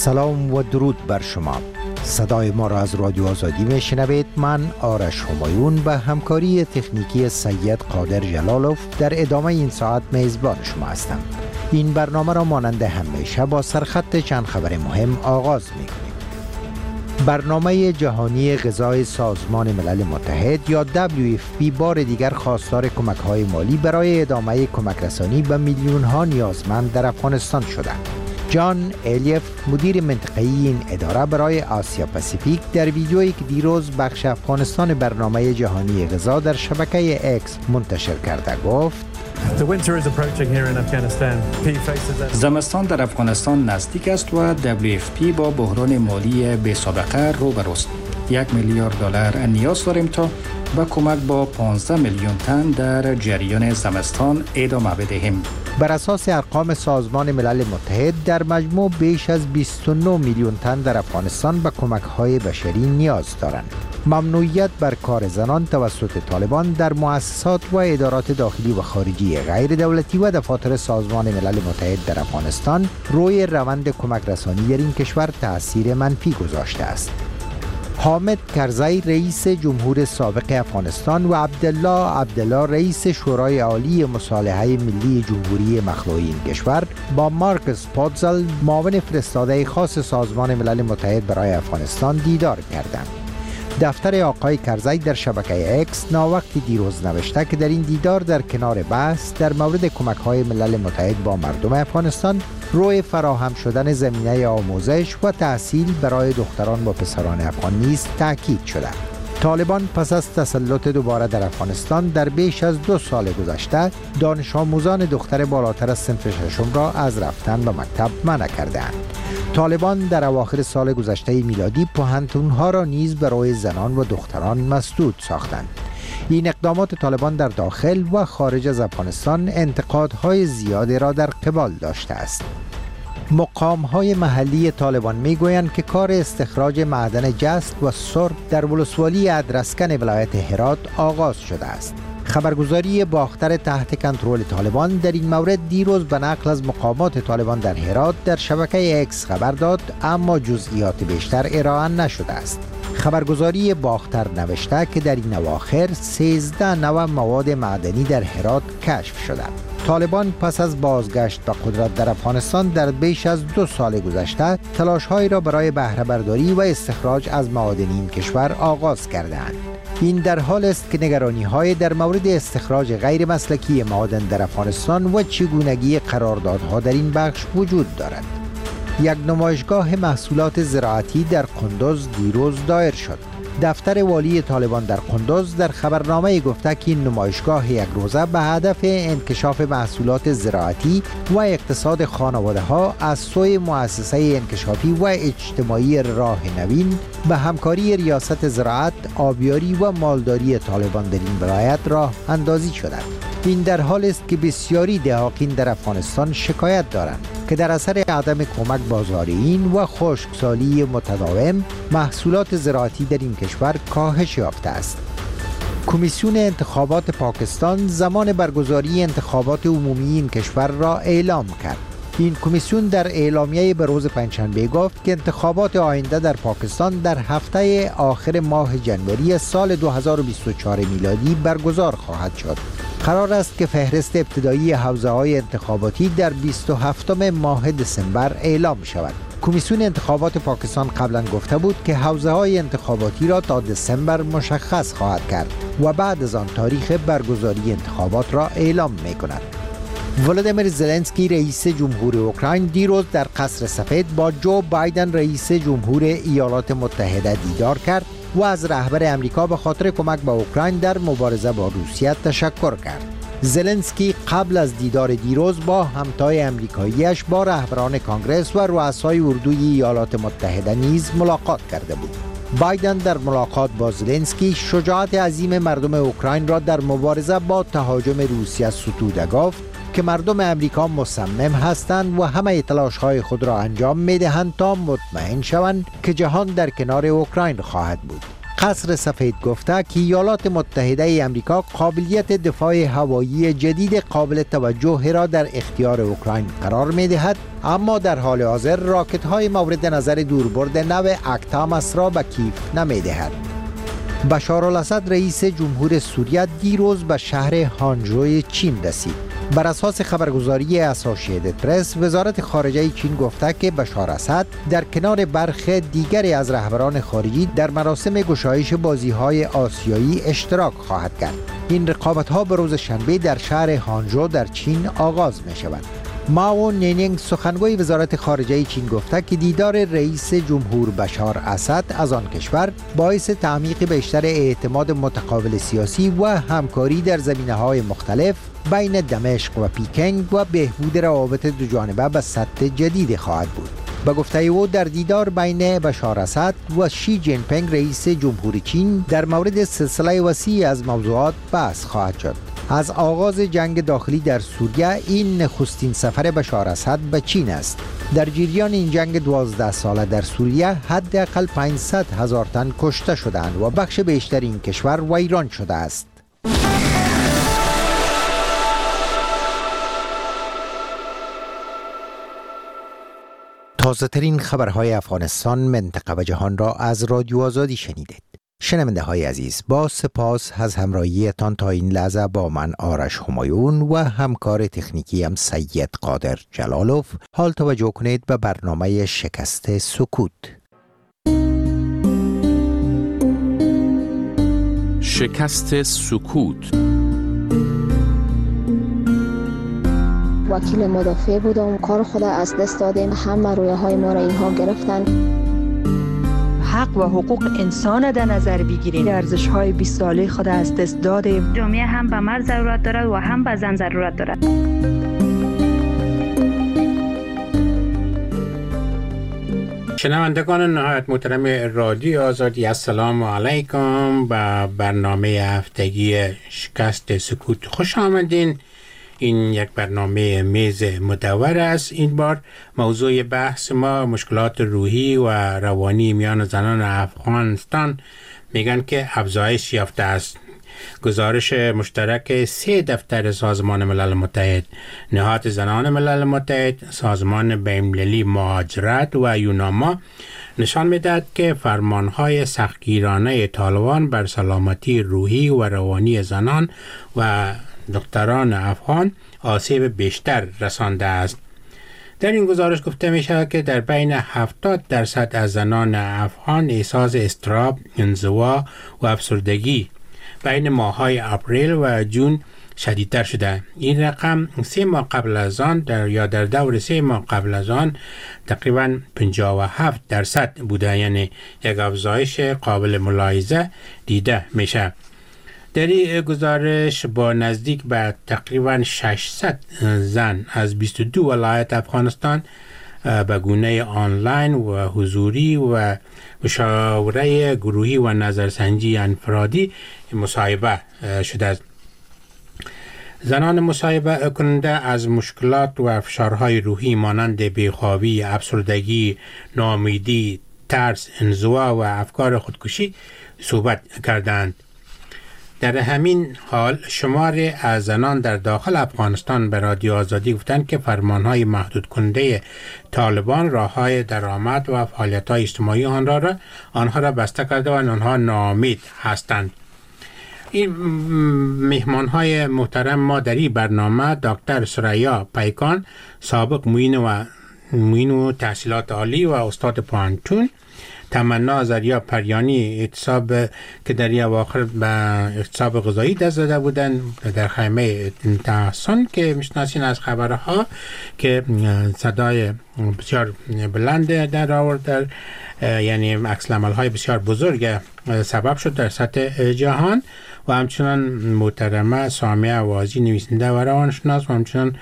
سلام و درود بر شما. صدای ما را از رادیو آزادی میشنوید. من آرش همایون به همکاری تکنیکی سید قادر جلالوف در ادامه این ساعت میزبان شما هستم. این برنامه را مانند همیشه با سرخط چند خبر مهم آغاز می‌کنیم. برنامه جهانی غذای سازمان ملل متحد یا WFP بار دیگر خواستار کمک‌های مالی برای ادامه کمک رسانی به میلیون‌ها نیازمند در افغانستان شده. جان الیف مدیر منطقه‌ای این اداره برای آسیا پاسیفیک در ویدیویی که دیروز بخش افغانستان برنامه جهانی غذا در شبکه اکس منتشر کرده گفت: زمستان در افغانستان نزدیک است و WFP با بحران مالی بی سابقه روبروست. $1 میلیارد نیاز داریم تا به کمک با 15 میلیون تن در جریان زمستان ادامه بدهیم. بر اساس ارقام سازمان ملل متحد در مجموع بیش از 29 میلیون تن در افغانستان به کمک‌های بشری نیاز دارند. ممنوعیت بر کار زنان توسط طالبان در مؤسسات و ادارات داخلی و خارجی غیر دولتی و دفاتر سازمان ملل متحد در افغانستان روی روند کمک رسانی در این کشور تأثیر منفی گذاشته است. حامد کرزی رئیس جمهور سابق افغانستان و عبدالله رئیس شورای عالی مصالحه ملی جمهوری مخلوعی این کشور با مارکس پوتزل معاون فرستاده خاص سازمان ملل متحد برای افغانستان دیدار کردند. دفتر آقای کرزی در شبکه اکس ناوقتی دیروز نوشته که در این دیدار در کنار بحث در مورد کمک‌های ملل متحد با مردم افغانستان روی فراهم شدن زمینه آموزش و تحصیل برای دختران و پسران افغان نیز تاکید شده. طالبان پس از تسلط دوباره در افغانستان در بیش از 2 سال گذشته دانش آموزان دختر بالاتر از صنف ششم را از رفتن به مکتب منع کردند. طالبان در اواخر سال گذشته میلادی پوهنتون‌ها را نیز برای زنان و دختران مسدود ساختند. این اقدامات طالبان در داخل و خارج از افغانستان انتقادهای زیادی را در قبال داشته است. مقام‌های محلی طالبان می‌گویند که کار استخراج معدن جست و سرب در ولسوالی ادرسکن ولایت هرات آغاز شده است. خبرگزاری باختر تحت کنترل طالبان در این مورد دیروز به نقل از مقامات طالبان در هرات در شبکه اکس خبر داد، اما جزئیات بیشتر ارائه نشده است. خبرگزاری باختر نوشته که در این اواخر 13 نوع مواد معدنی در هرات کشف شده. طالبان پس از بازگشت به قدرت در افغانستان در بیش از 2 سال گذشته تلاش‌هایی را برای بهره برداری و استخراج از معادن این کشور آغاز کرده‌اند. این در حال است که نگرانی‌های در مورد استخراج غیر مسلکی معادن در افغانستان و چگونگی قراردادها در این بخش وجود دارد. یک نمایشگاه محصولات زراعتی در قندوز دیروز دایر شد. دفتر والی طالبان در قندوز در خبرنامه گفته که این نمایشگاه یک روزه به هدف انکشاف محصولات زراعتی و اقتصاد خانواده‌ها از سوی مؤسسه انکشافی و اجتماعی راه نوین به همکاری ریاست زراعت، آبیاری و مالداری طالبان در این ولایت راه اندازی شده. این در حال است که بسیاری دهاقین در افغانستان شکایت دارند که در اثر عدم کمک بازاریین و خشکسالی متداوم محصولات زراعتی در این کشور کاهش یافته است. کمیسیون انتخابات پاکستان زمان برگزاری انتخابات عمومی این کشور را اعلام کرد. این کمیسیون در اعلامیه به روز پنجشنبه گفت که انتخابات آینده در پاکستان در هفته آخر ماه جنوری سال 2024 میلادی برگزار خواهد شد. قرار است که فهرست ابتدایی حوزه‌های انتخاباتی در 27 ماه دسامبر اعلام شود. کمیسیون انتخابات پاکستان قبلا گفته بود که حوزه‌های انتخاباتی را تا دسامبر مشخص خواهد کرد و بعد از آن تاریخ برگزاری انتخابات را اعلام می‌کند. ولادیمیر زلنسکی رئیس جمهور اوکراین دیروز در قصر سفید با جو بایدن رئیس جمهور ایالات متحده دیدار کرد و از رهبر امریکا به خاطر کمک به اوکراین در مبارزه با روسیه تشکر کرد. زلنسکی قبل از دیدار دیروز با همتای امریکاییش با رهبران کانگرس و رؤسای اردوی ایالات متحده نیز ملاقات کرده بود. بایدن در ملاقات با زلنسکی شجاعت عظیم مردم اوکراین را در مبارزه با تهاجم روسیه ستوده گفت که مردم امریکا مصمم هستند و همه تلاش‌های خود را انجام می‌دهند تا مطمئن شوند که جهان در کنار اوکراین خواهد بود. قصر سفید گفته که ایالات متحده ای امریکا قابلیت دفاع هوایی جدید قابل توجه را در اختیار اوکراین قرار می دهد، اما در حال حاضر راکت های مورد نظر دوربرد نو اکتامس را به کیف نمی دهد. بشار الاسد رئیس جمهور سوریه دیروز به شهر هانجوی چین رسید. بر اساس خبرگزاری اسوسییتد پرس، وزارت خارجه چین گفته که بشار اسد در کنار برخی دیگری از رهبران خارجی در مراسم گشایش بازی‌های آسیایی اشتراک خواهد کرد. این رقابت‌ها به روز شنبه در شهر هانجو در چین آغاز می‌شود. ماو نینینگ سخنگوی وزارت خارجه چین گفته که دیدار رئیس جمهور بشار اسد از آن کشور باعث تعمیق بیشتر اعتماد متقابل سیاسی و همکاری در زمینه‌های مختلف بین دمشق و پیکنگ و بهبود روابط دو جانبه به سطح جدید خواهد بود. به گفته او در دیدار بین بشار اسد و شی جین پینگ رئیس جمهور چین در مورد سلسله وسیع از موضوعات بحث خواهد شد. از آغاز جنگ داخلی در سوریه این نخستین سفر بشار اسد به چین است. در جریان این جنگ 12 ساله در سوریه حداقل 500,000 تن کشته شدند و بخش بیشتر این کشور ویران شده است. تازه ترین خبرهای افغانستان، منطقه و جهان را از رادیو آزادی شنیدید. شنونده های عزیز، با سپاس از همراهیتان تا این لحظه با من آرش همایون و همکار تکنیکیم سید قادر جلالوف. حال توجه کنید به برنامه شکست سکوت. شکست سکوت. وکیل مدافع بودم، کار خود از دست دادیم، همه رویه های ما را اینها گرفتن. حق و حقوق انسان در نظر بگیریم، ارزش های 20 ساله خود از دست دادیم. جامعه هم به مرد ضرورت دارد و هم به زن ضرورت دارد. شنوندگان نهایت محترم رادیو آزادی، السلام علیکم. به برنامه هفتگی شکست سکوت خوش آمدین. این یک برنامه میز مدور است. این بار موضوع بحث ما مشکلات روحی و روانی میان زنان افغانستان میگن که افزایش یافته است. گزارش مشترک 3 دفتر سازمان ملل متحد، نهاد زنان ملل متحد، سازمان بین‌المللی مهاجرت و یوناما نشان میدهد که فرمانهای سختگیرانه طالبان بر سلامتی روحی و روانی زنان و دختران افغان آسیب بیشتر رسانده است. در این گزارش گفته می شود که در بین 70% از زنان افغان احساس اضطراب، انزوا و افسردگی بین ماه‌های اپریل و جون شدیدتر شده. این رقم 3 ماه قبل از آن در دور 3 ماه قبل از آن تقریباً 57% بوده، یعنی یک افزایش قابل ملاحظه دیده میشه. در این گزارش با نزدیک به تقریباً 600 زن از 22 ولایت افغانستان به گونه آنلاین و حضوری و مشاوره گروهی و نظرسنجی انفرادی مصاحبه شده است. زنان مصاحبه کننده از مشکلات و فشارهای روحی مانند بیخوابی، افسردگی، ناامیدی، ترس، انزوا و افکار خودکشی صحبت کردند. در همین حال شماری از زنان در داخل افغانستان به رادیو آزادی گفتند که فرمانهای محدود کننده طالبان راههای درآمد و فعالیت‌های اجتماعی آنها را بسته کرده و آنها ناامید هستند. این مهمانهای محترم ما در این برنامه دکتر سریا پیکان، سابق معین و تحصیلات عالی و استاد پوهنتون، تمنا زریا پریانی، اعتصاب که در این اواخر به اعتصاب غذایی دست زده بودن در خیمه تحسن که میشناسین از خبرها که صدای بسیار بلند در آورد، یعنی عکس العمل‌های بسیار بزرگ سبب شد در سطح جهان، و همچنان محترمه سامیه وازی نویسنده و روانشناس و همچنان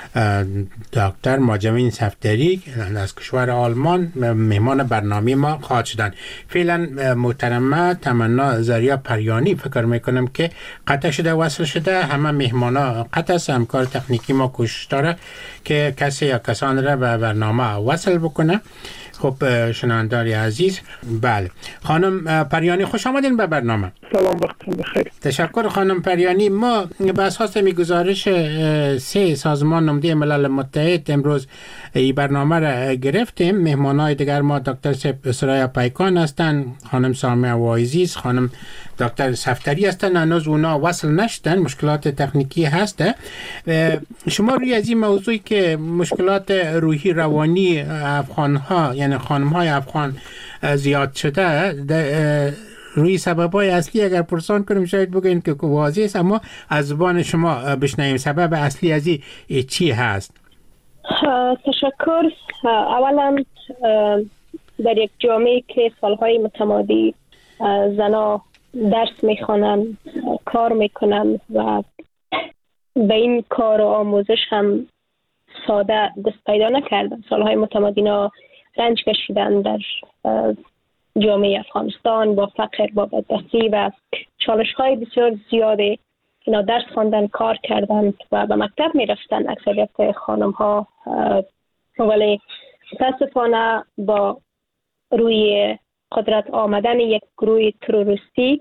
دکتر ماجمین صفدری از کشور آلمان مهمان برنامه ما خواهد شدن. فعلا محترمه تمنا زریا پریانی فکر میکنم که قطع شده وصل شده. همه مهمانا قطع است. همکار تکنیکی ما کوشش داره که کسی یا کسان را به برنامه وصل بکنه. خب شنوندگان عزیز، بله خانم پریانی خوش آمدین به برنامه. سلام، وقتتون بخیر. تشکر خانم پریانی. ما به اساس گزارش 3 سازمان نماینده ملل متحد امروز این برنامه را گرفتیم. مهمانای دیگر ما دکتر سرایا پیکان هستند، خانم سامیه واعظی، خانم دکتر صفتری هستند. هنوز اونا وصل نشدن، مشکلات تکنیکی هسته. شما روی از این موضوعی که مشکلات روحی روانی افغان‌ها یعنی خانم‌های افغان زیاد شده، روی سبب‌های اصلی اگر پرسان کنیم شاید بگین که واضح است، اما از زبان شما بشنویم سبب اصلی از این چی هست؟ تشکر. اولا در یک جامعه که سالهای متمادی زنها درس میخوانند، کار میکنند و به این کار و آموزش هم ساده دست پیدا نکردن، سالهای متمادینا رنج کشیدن در جامعه افغانستان با فقر، با بدبختی و چالش های بسیار زیاده. اینا درس خواندن، کار کردن و به مکتب می رفتن اکثریت خانم ها، ولی متاسفانه با روی قدرت آمدن یک گروه تروریستی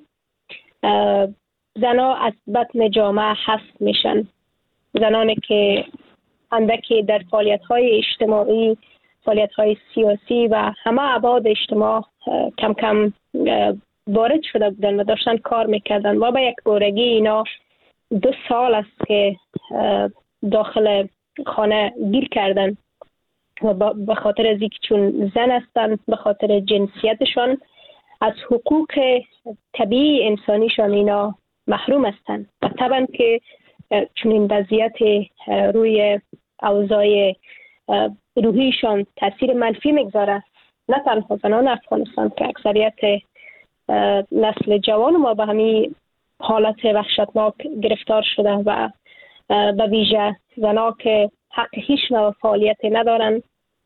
زنها از بطن جامعه حذف میشن. زنانی که اندکی در فعالیت های اجتماعی، فعالیت های سیاسی و همه ابعاد اجتماع کم کم وارد شده بودن و داشتن کار میکردن و به یک بارگی اینا 2 سال است که داخل خانه گیر کردن و به خاطر از اینکه چون زن هستن، به خاطر جنسیتشان از حقوق طبیعی انسانیشان اینا محروم هستن و طبعا که چون این وضعیت روی اوضاع روحیشان تاثیر منفی میگذاره، نه تنها زنان افغانستان که اکثریت نسل جوان ما به همین حالت وحشتناک گرفتار شده و به ویژه زنها که حق هیچ نوع فعالیت ندارن،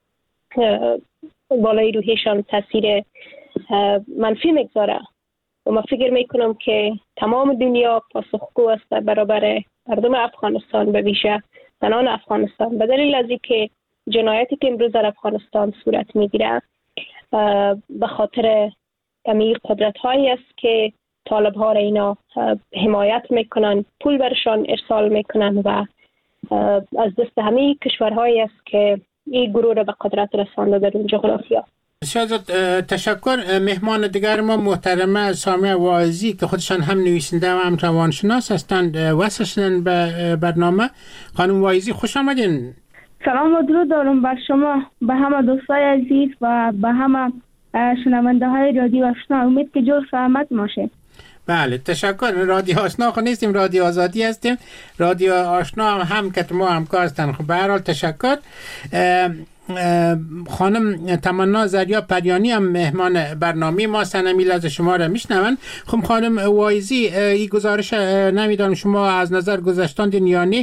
بالای روحیشان تاثیر منفی میگذاره و من فکر میکنم که تمام دنیا پاسخگو است برابر مردم افغانستان، به ویژه زنان افغانستان، به دلیل از اینکه جنایتی که امروز در افغانستان صورت میگیره به خاطر کمی قدرت هایی است که طالب ها را اینا حمایت میکنن، پول برشان ارسال میکنن و از دست همه کشورهایی است که این گروه را به قدرت رسانده در اون جغرافیا. شاید تشکر. مهمان دیگر ما محترمه سامیه واعظی که خودشان هم نویسنده و هم روانشناس هستند وصل شدن به برنامه. خانم واعظی خوش آمدین. سلام و درود دارم بر شما، به همه دوستای عزیز و به همه شنونده های رادیو آشنا. امید که جور سلامت باشه. بله تشکر. رادیو آشنا خو نیستیم، رادیو آزادی هستیم. رادیو آشنا هم که ما همکار هستن. خب به هر حال تشکر. خانم تمنا زریا پریانی هم مهمان برنامه ما سنمیل از شما را میشنون. خب خانم واعظی، این گزارش نمیدانم شما از نظر گذشتان یا نه،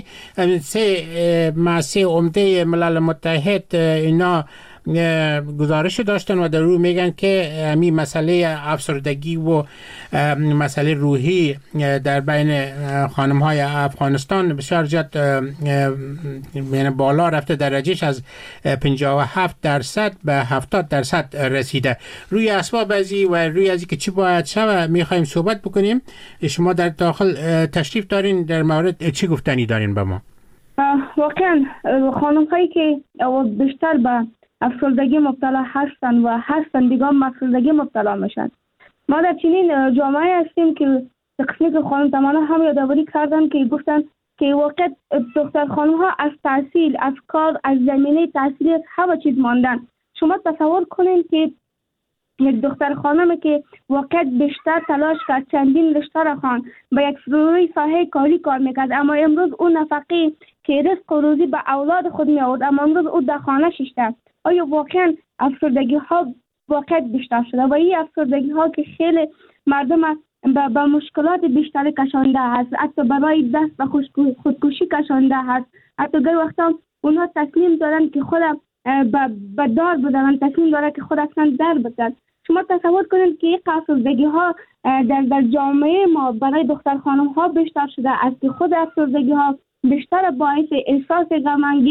3 عمده ملل متحد اینا گزارش داشتن و در رو میگن که همین مسئله افسردگی و مسئله روحی در بین خانم های افغانستان بسیار زیاد یعنی بالا رفته، درجهش از 57% به 70% رسیده. روی اسباب ازی و روی ازی که چی باید شود میخوایم صحبت بکنیم. شما در داخل تشریف دارین، در مورد چی گفتنی دارین به ما؟ واقعا خانم هایی که بیشتر به افسردگی مبتلا هستن دیگه هم افسردگی مبتلا میشن. ما در چنین جامعه هستیم که تقسیم خانم تماما هم یادآوری کردن که گفتن که واقع دختر خانم ها از تحصیل، از کار، از زمینه تحصیلی همه چیز ماندن. شما تصور کنین که یک دختر خانمی که واقع بیشتر تلاش کرد، چندین رشته را خواند، به یک روی ساحه کاری کار میکرد، اما امروز اون نفقه که رزق و روزی به اولاد خود می آورد، اما امروز او در خانه شیشته. آیا واقعا افسردگی ها واقع بیشتر شده و این افسردگی ها که خیلی مردم به مشکلات بیشتر کشانده هست، حتی برای دست به خودکشی کشانده هست. حتی گر وقتا اونها تسلیم دارن که خود به دار بدن، تسلیم دارن که خود اصلا در بدن. شما تصور کنید که این افسردگی ها در جامعه ما برای دختر خانم ها بیشتر شده است که خود افسردگی ها بیشتر باعث احساس غم انگیز،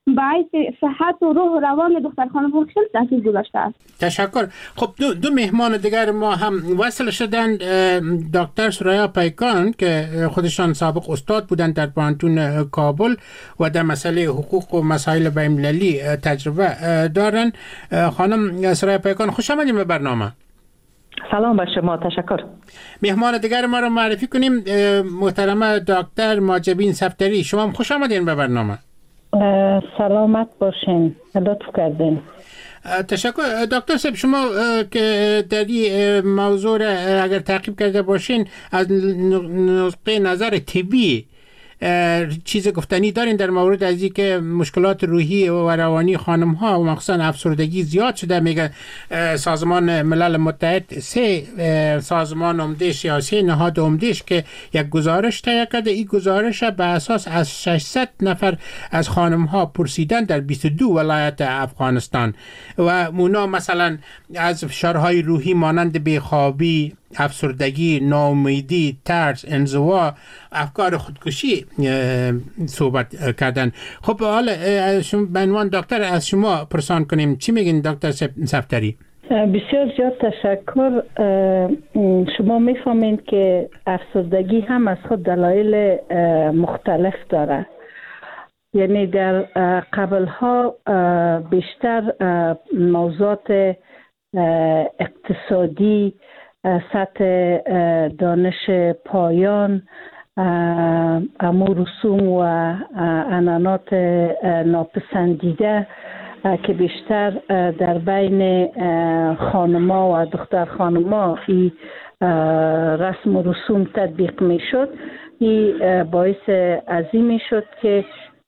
باعث صحت و روح و روان دختر خانم خیلی تاثیر گذاشته است. تشکر. خب دو مهمان دیگر ما هم وصل شدند. دکتر سریا پیکان که خودشان سابق استاد بودند در پانتون کابل و در مسئله حقوق و مسائل بین‌المللی تجربه دارند. خانم سریا پیکان خوش آمدید به برنامه. سلام به شما، تشکر. مهمان دیگر ما رو معرفی کنیم. محترمه دکتر ماجبین صفتری، شما هم خوش آمدین به برنامه. سلامت باشین، لطف کردین. تشکر. دکتر صاحب، شما که در این موضوع اگر تعقیب کرده باشین از نقطه نظر طبی چیز گفتنی دارین در مورد از این که مشکلات روحی و روانی خانم ها و مخصوصا افسردگی زیاد شده؟ میگه سازمان ملل متحد 3 سازمان عمده سیاسی نهاد عمدهش که یک گزارش تهیه کرده. این گزارش به اساس از 600 نفر از خانم ها پرسیدن در 22 ولایت افغانستان و اونا مثلا از فشارهای روحی مانند بیخوابی، افسردگی، ناامیدی، ترس، انزوا، افکار خودکشی صحبت کردن. خب حالا به عنوان دکتر از شما پرسان کنیم، چی میگین دکتر صفتری؟ بسیار زیاد تشکر. شما میفهمین که افسردگی هم از خود دلایل مختلف داره. یعنی در قبلها بیشتر موضوعات اقتصادی، سطح دانش پایان، امور رسوم و عنعنات ناپسندیده که بیشتر در بین خانما و دختر خانما این رسم و رسوم تطبیق می شد، این باعث عظیمی شد که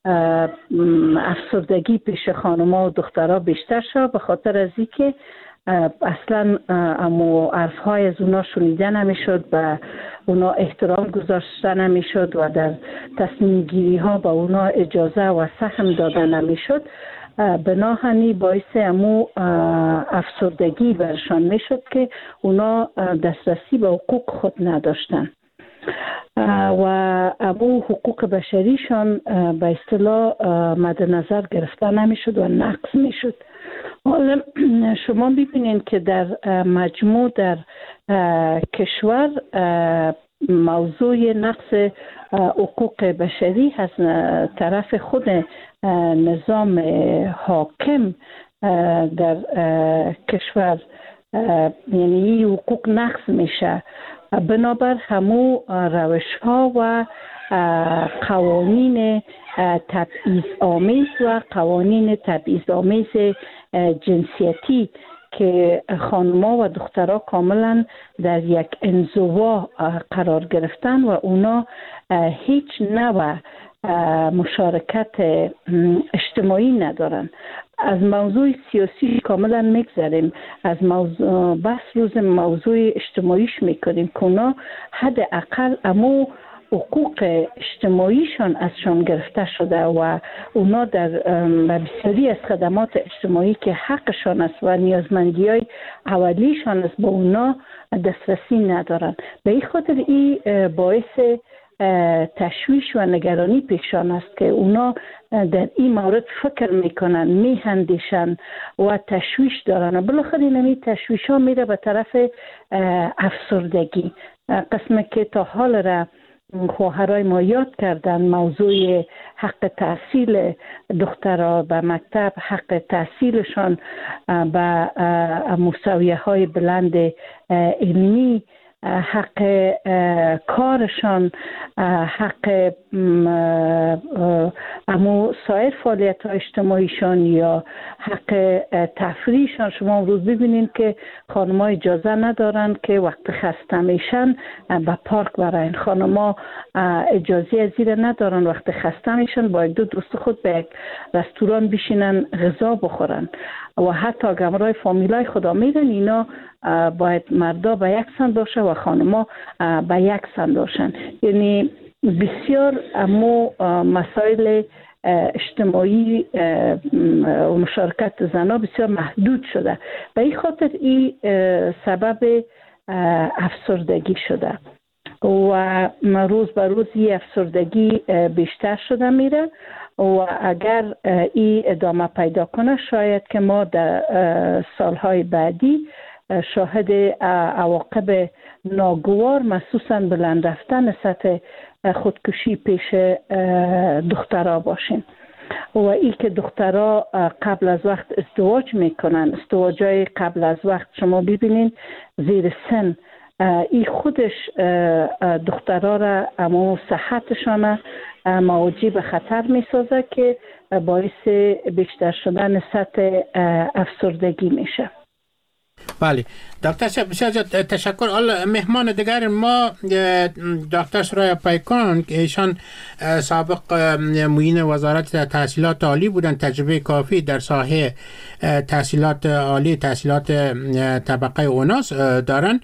افسردگی پیش خانما و دخترها بیشتر شد، به خاطر از این که اصلا امو عرفهای از اونا شنیده نمیشد، به اونا احترام گذاشته نمیشد و در تصمیم گیری ها به اونا اجازه و سهم داده نمیشد. بناهنی باعث امو افسردگی برشان میشد که اونا دسترسی به حقوق خود نداشتن و امو حقوق بشریشان به اصطلاح مد نظر گرفته نمیشد و نقض میشد. حالا شما ببینید که در مجموع در کشور موضوع نقض حقوق بشری از طرف خود نظام حاکم در کشور، یعنی حقوق نقض میشه. بنابر همو روش ها و قوانین تبعیض آمیز و قوانین تبعیض آمیز جنسیتی که خانم‌ها و دخترها کاملا در یک انزوا قرار گرفتن و اونا هیچ نوع مشارکت اجتماعی ندارن. از موضوع سیاسی کاملا میگذریم، از موضوع بس روز موضوع اجتماعیش میکنیم که اونا حداقل امو حقوق اجتماعیشان ازشان گرفته شده و اونا در بسیاری از خدمات اجتماعی که حقشان است و نیازمندی های اولیشان است با اونا دسترسی ندارن. به این خاطر این باعث تشویش و نگرانی پیشان است که اونا در این مورد فکر میکنن، میهندیشن و تشویش دارن و بالاخره این تشویش ها میره به طرف افسردگی. قسمی که تا حال را خواهرای ما یاد کردن، موضوع حق تحصیل دخترها به مکتب، حق تحصیلشان به مساویه های بلند علمی، حق کارشان، حق امو سایر فعالیت های اجتماعیشان یا حق تفریحشان. شما امروز ببینید که خانم‌ها اجازه ندارن که وقت خسته میشن به پارک برن. خانم‌ها اجازه از این ندارن وقت خسته میشن با یک دو دوست خود به یک رستوران بشینن غذا بخورن و حتی گمرای فامیلای خدا میرن. اینا باید مردا به یک سن باشه و خانما به یک سن باشن. یعنی بسیار امو مسائل اجتماعی و مشارکت زنها بسیار محدود شده. به این خاطر این سبب افسردگی شده. و روز به روز این افسردگی بیشتر شده میره و اگر این ادامه پیدا کنه شاید که ما در سالهای بعدی شاهد عواقب ناگوار مخصوصا بلند رفتن سطح خودکشی پیش دخترها باشیم و این که دخترها قبل از وقت ازدواج میکنن، ازدواجای قبل از وقت شما ببینین زیر سن، این خودش دخترها را اما صحتشان موجب به خطر میسازه که باعث بیشتر شدن سطح افسردگی میشه. بله دکتر صاحب بسیار تشکر. مهمان دیگر ما دکتر سرای پیکان که ایشان سابق معین وزارت تحصیلات عالی بودن، تجربه کافی در ساحه تحصیلات عالی، تحصیلات طبقه اوناس دارن.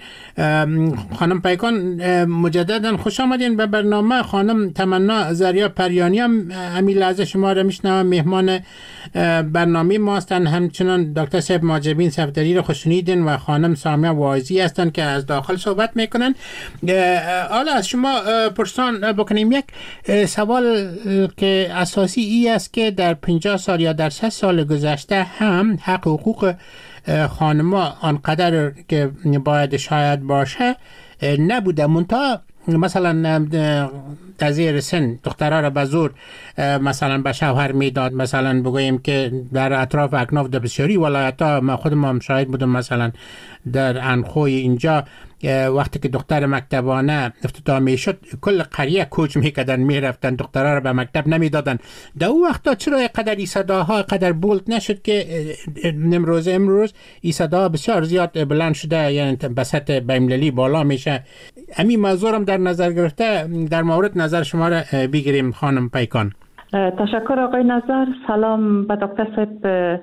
خانم پیکان مجددا خوش آمدین به برنامه. خانم تمنا زریا پریانی هم همین لحظه شما را میشنوم، مهمان برنامه ما هستن. همچنان دکتر صاحب ماجبین صفدری رو خوشنیدین و خانم سامیه واعظی هستن که از داخل صحبت میکنن. حالا از شما پرسان بکنیم، یک سوال که اساسی ای است که در 50 سال یا در 100 سال گذشته هم حق حقوق خانما آنقدر که باید شاید باشه نبوده. منتها مثلا در زیر سن دخترها را به زور مثلا به شوهر میداد. مثلا بگوییم که در اطراف اکناف در بسیاری ولایت ها، ما خودم هم شاهد بودم، مثلا در انخوی اینجا وقتی که دختر مکتبانه افتتاح میشد کل قریه کوچ میکردن میرفتن، دخترها را به مکتب نمیدادن. در اون وقتا چرا قدر این صداها قدر بولد نشد که امروز این صداها بسیار زیاد بلند شده، یعنی بسط بین‌المللی بالا میشه. همین موضوع هم در نظر گرفته در مورد نظر شما را بگیریم خانم پیکان. تشکر آقای نظر. سلام به دکتر صاحب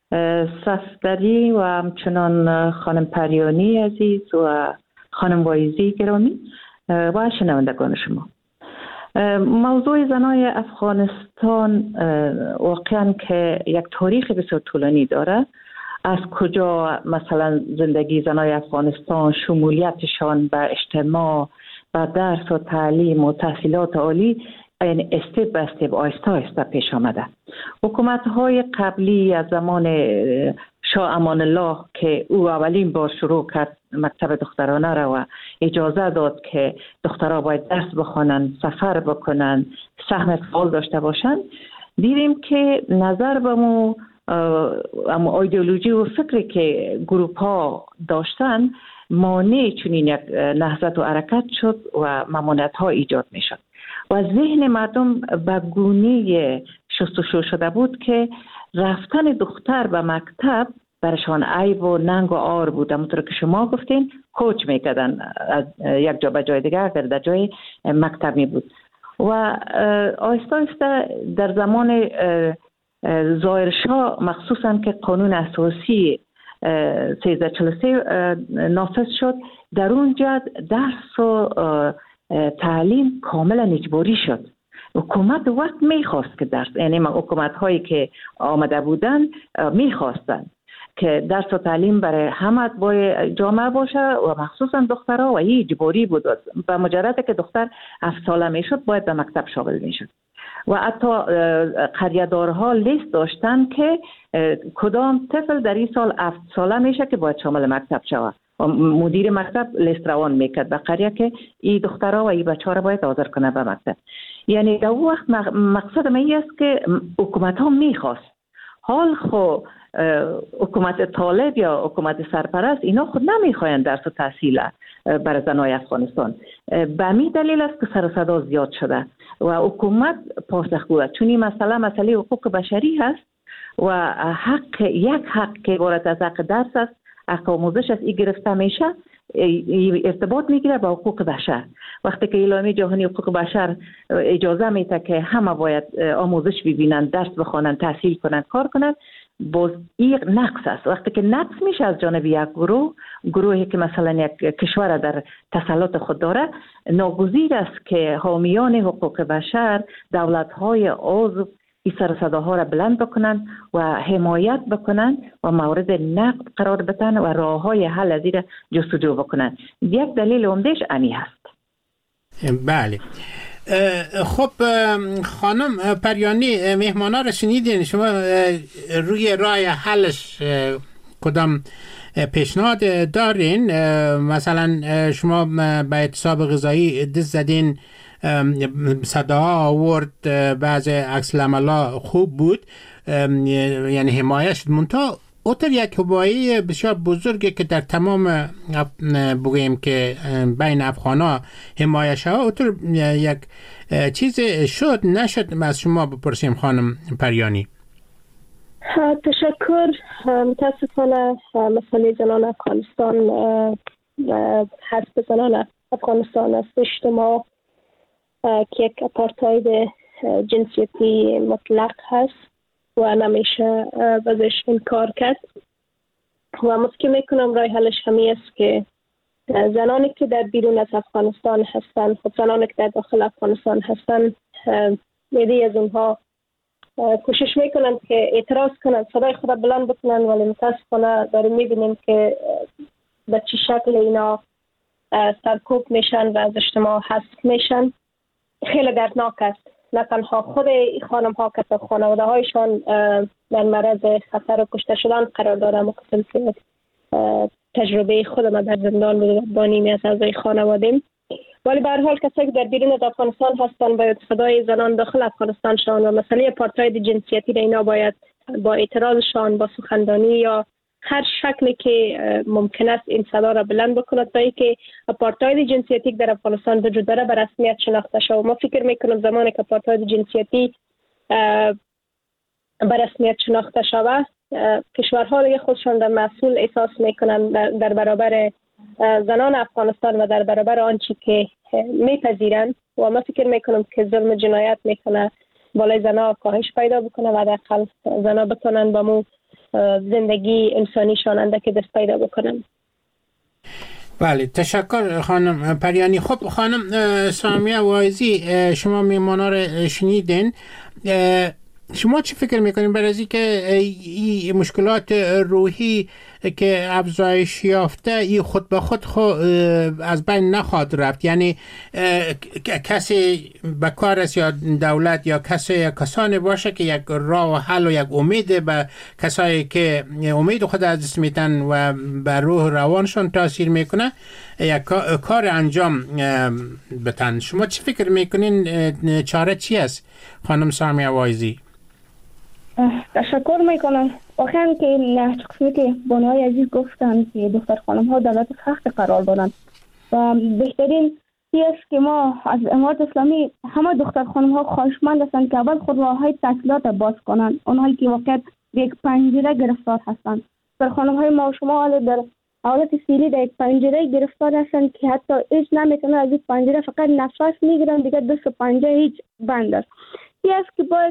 صفدری و همچنان خانم پریانی عزیز و خانم واعظی گرامی و شنوندگان شما. موضوع زنای افغانستان واقعا که یک تاریخ بسیار طولانی داره. از کجا مثلا زندگی زنای افغانستان، شمولیتشان به اجتماع، به درس و تعلیم و تحصیلات عالی، یعنی استپ به استپ آهسته آهسته پیش آمده. حکومت‌های قبلی از زمان شاه امان الله که او اولین بار شروع کرد مکتب دخترانه را و اجازه داد که دخترها باید درس بخوانند، سفر بکنند، سهم فعال داشته باشند، دیدیم که نظر به اما ایدئولوژی و فکری که گروپ ها داشتن مانع چنین یک نهضت و حرکت شد و ممانعت ها ایجاد می شد و ذهن مردم به گونه شستشو شده بود که رفتن دختر به مکتب برشان عیب و ننگ و عار بود. همونطور که شما گفتین کوچ میکردن از یک جا به جای دیگر اگر در جای مکتب می بود و آهسته آهسته در زمان ظاهرشاه مخصوصا که قانون اساسی 1343 نافذ شد، در اونجا درس و تعلیم کاملا اجباری شد. حکومت وقت میخواست که درس، یعنی حکومت هایی که آمده بودن میخواستن که درس و تعلیم برای همه باید جامعه باشه و مخصوصا دخترها و این اجباری بود. به مجرد که دختر 7 ساله میشد باید به مکتب شامل میشد و حتی قریه‌دارها لیست داشتن که کدام طفل در این سال 7 ساله میشه که باید شامل مکتب شود و مدیر مکتب لیست روان میکرد به قریه که این دخترها و این بچه‌ها را باید حاضر کنه به مکتب. یعنی در وقت مقصد من است که حکومت ها میخواست. حال خو حکومت طالب یا حکومت سرپرست اینا خود نمیخواین درس و تحصیل برای زنای افغانستان. به همین دلیل است که سر و صدا زیاد شده و حکومت پاسخگوه، چون این مسئله حقوق بشری هست و یک حق که عبارت از حق درس است، حق آموزش است، این گرفته میشه ارتباط میگیره با حقوق بشر. وقتی که اعلامیه جهانی حقوق بشر اجازه میده که همه باید آموزش ببینن، درس بخوانن، تحصیل کنن، کار کنن، باز این نقص است. وقتی که نقص میشه از جانب یک گروهی که مثلا یک کشور در تسلط خود داره، ناگزیر است که حامیان حقوق بشر، دولت‌های عضو این سر صداها را بلند بکنن و حمایت بکنن و مورد نقد قرار بدن و راه‌های حل از این جستجو بکنن. یک دلیل عمده‌اش امی هست. بله. خب خانم پریانی، مهمانا رو شنیدین، شما روی راه حلش کدام پیشنهاد دارین؟ مثلا شما به اعتصاب غذایی دست زدین، صداها آورد، بعض عکس العملا خوب بود، یعنی حمایه شد، منتها اوتر یک حمایه بسیار بزرگی که در تمام بگوییم که بین افغانا حمایه شد، اوتر یک چیز شد نشد؟ از شما بپرسیم خانم پریانی. تشکر. متاسفانه مسئله زنان افغانستان، حزب زنان افغانستان است اجتماع که یک اپارتاید جنسیتی مطلق هست و نمیشه ازش انکار کرد و مسکن میکنم رای حلش همی است که زنانی که در بیرون از افغانستان هستند، خب زنانی که در داخل افغانستان هستند، میدی از اونها کوشش میکنن که اعتراض کنن، صدای خود بلند بکنن، ولی متاسفانه داریم میبینیم که به چه شکل اینا سرکوب میشن و از اجتماع حذف میشن. خیلی دردناک است. نه تنها خود خانم ها که خانواده هایشان در معرض خطر و کشته شدن قرار دارن، مقصد که تجربه خودم در زندان بود با نیمی از اعضای خانواده‌ام، ولی به هر حال کسایی که در بیرون از افغانستان هستن باید صدای زنان داخل افغانستان شان و مسئله اپارتاید جنسیتی را اینا باید با اعتراضشان، با سخنرانی یا هر شکلی که ممکن است این صدا را بلند بکند تا اینکه اپارتاید جنسیتی در افغانستان وجود داره به رسمیت شناخته شود. ما فکر میکنم زمانی که اپارتاید جنسیتی به رسمیت شناخته شود، کشورها دیگه خودشان در مسئول احساس میکنن در برابر زنان افغانستان و در برابر آنچه که میپذیرن و ما فکر میکنم که ظلم جنایت میکنه بالای زنها کاهش پیدا بکنه و در حال زنها بتونن با مو زندگی انسانیشان اندک دست پیدا بکنن. بله، تشکر خانم پریانی. خب خانم سامیه وایزی، شما میمانا رو شنیدین، شما چی فکر میکنین برای از اینکه این مشکلات روحی که افزایش یافته این خود به خود از بین نخواهد رفت؟ یعنی کسی به کار است یا دولت یا کسانی باشه که یک راه و حل و یک امید به کسایی که امید خود از دست میتن و به روح روانشون تاثیر میکنه یک کار انجام بتن. شما چی فکر میکنین چاره چی است خانم سامیه وایزی؟ تشکر میکنم. واقعا که قسمی که بانوهای عزیز گفتن که دختر خانم ها در وضع سخت قرار دارند و بهترین چیز است که ما از امارت اسلامی همه دختر خانم ها خواهشمند هستند که اول خود راه های تحصیلات باز کنند، آنهایی که واقعا به یک پنجره گرفتار هستند. دختر خانم های ما و شما در حالت فعلی در یک پنجره گرفتار هستند که حتی هیچ نمیتونن از این پنجره، فقط نفس میگیرن، دیگه دست پنجره هیچ بند است. چیز است که باید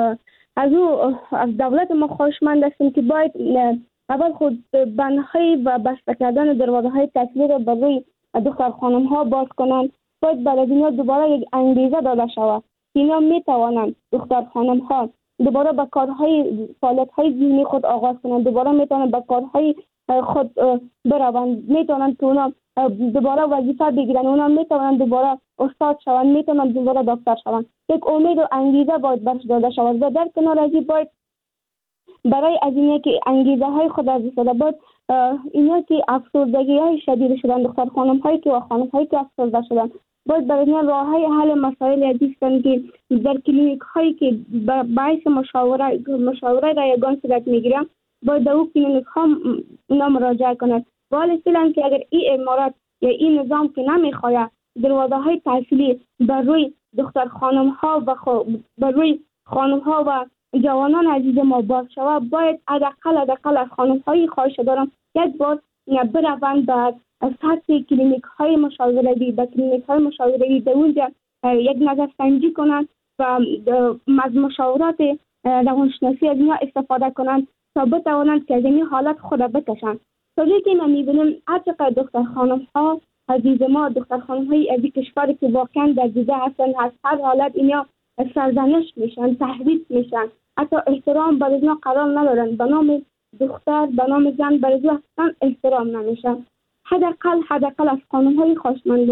از دولت ما خواهشمند هستیم که باید اول خود بندهای و بسته کردن دروازه های تحصیلی را بر روی دختر خانم ها باز کنند. باید برای اینا دوباره یک انگیزه داده شود. اینا می توانند، دختر خانم ها دوباره به کارهای فعالیت های دینی خود آغاز کنند، دوباره می توانند به کارهای خود بروند، می توانند که اونا دوباره وظیفه بگیرن، اونا می توانند دوباره استاد شوند، می توانند دوباره دکتر شوند. یک امید و انگیزه باید برش داده شود و در کنار از این باید برای از اینه که انگیزه های خود از داده باید اینا که افسردگی های شدید شدن، دختر خانم هایی که و خانم هایی که افسرده شدن، باید برای اینا راه های حل مسائل عزیزن که در کلینیک هایی که باعث مشاوره رایگان صورت میگیرن باید در اون کلینیک ها اونا مراجعه کنند. ولی سیلن که اگر این امارات یا این نظام که نمیخواه دروازه های تحصیلی بر روی دختر خانم ها و بر روی خانم ها و جوانان عزیز ما باز شود، باید حداقل از خانم هایی خواهش دارم یک بار بروند به سطح کلینیک های مشاوره‌ای، به کلینیک های مشاوره‌ای در اونجا یک نظر سنجی کنند و از مشاورات روانشناسی از اینا استفاده کنند تا بتوانند که از این حالت خود بکشند. تا جایی که ما می‌بینیم هرچقدر دختر خانم ها عزیز ما، دختر خانم های از کشوری که واقعا در دیده هستن، از هر حالت اینا سرزنش میشن، تهدید میشن، حتی احترام برای اینا قرار ندارن، به نام دختر، به نام زن برای اینا احترام نمیشن. حداقل از قانون های خواهشمندی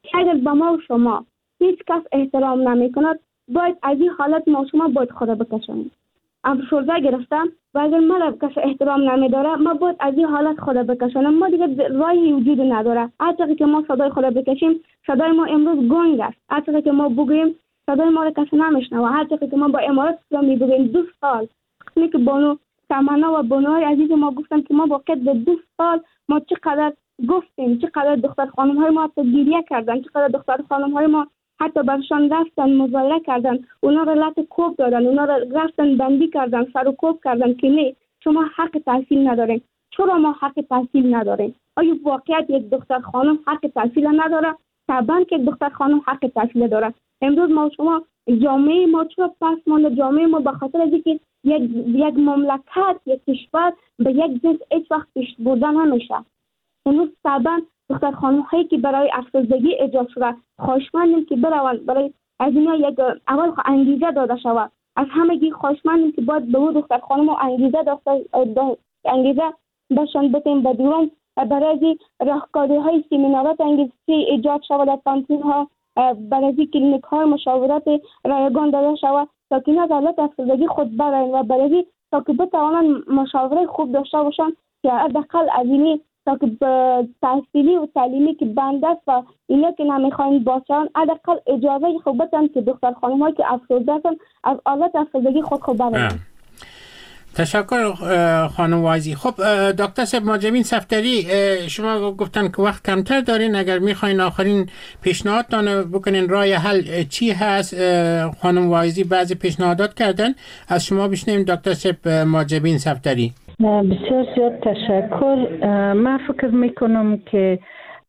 اگر به ما و شما هیچ کس احترام نمی کند، باید از این حالت ما و شما باید خود بکشیم. افسرده گرفتم و اگر من کس احترام نمی داره، ما باید از این حالت خود بکشیم. ما دیگه راهی وجود نداره. هر که ما صدای خود بکشیم، صدای ما امروز گنگ است. هر که ما بگوییم صدای ما را کسی نمیشنوه. هر که ما با امارات اسلامی بگوییم 2 سال، وقتی که بانو تمنا و بانوهای عزیز ما گفتن که ما واقعا به 2 سال ما چقدر گفتیم، چقدر دختر خانم های ما حتی گریه کردن، چقدر دختر خانم های ما حتی برشان رفتن مظاهره کردن، اونا را لط کوب دادن، اونا را رفتن بندی کردن، سر و کوب کردن که نه شما حق تحصیل ندارین. چرا ما حق تحصیل نداریم؟ آیا واقعیت یک دختر خانم حق تحصیل نداره؟ طبعا که دختر خانم حق تحصیل داره. امروز ما شما جامعه ما چرا پس مانده؟ جامعه ما به خاطر از اینکه یک مملکت، یک کشور به یک جنس هیچ وقت پیش بردن نمیشه. امروز طبعا دختر خانم هایی که برای افسردگی ایجاد شده، خواهشمندیم که بروند برای از اینا یک اول انگیزه داده شود. از همگی خواهشمندیم که باید به اون دختر خانم انگیزه بشن بتیم بدون برای راهکاری های سیمینارات انگیزه ایجاد شود در کانتین ها، برای کلینیک های مشاورات رایگان داده شود تا که از حالت افسردگی خود برن و برای تا که بتوانند مشاوره خوب داشته باشند که حداقل از اینی تا که تحصیلی و تعلیمی که بند است و اینا که نمیخواین باشن حداقل اجازه خوب بدن که دختر خانم هایی که افسرده هستن از حالت افسردگی خود برن. تشکر خانم وایزی. خب دکتر صاحب ماجبین صفدری، شما گفتن که وقت کمتر دارین، اگر میخواین آخرین پیشنهادتان بکنین راه حل چی هست؟ خانم وایزی بعضی پیشنهادات کردن، از شما بشنویم دکتر صاحب ماجبین صفدری. بسیار زیاد تشکر. من فکر میکنم که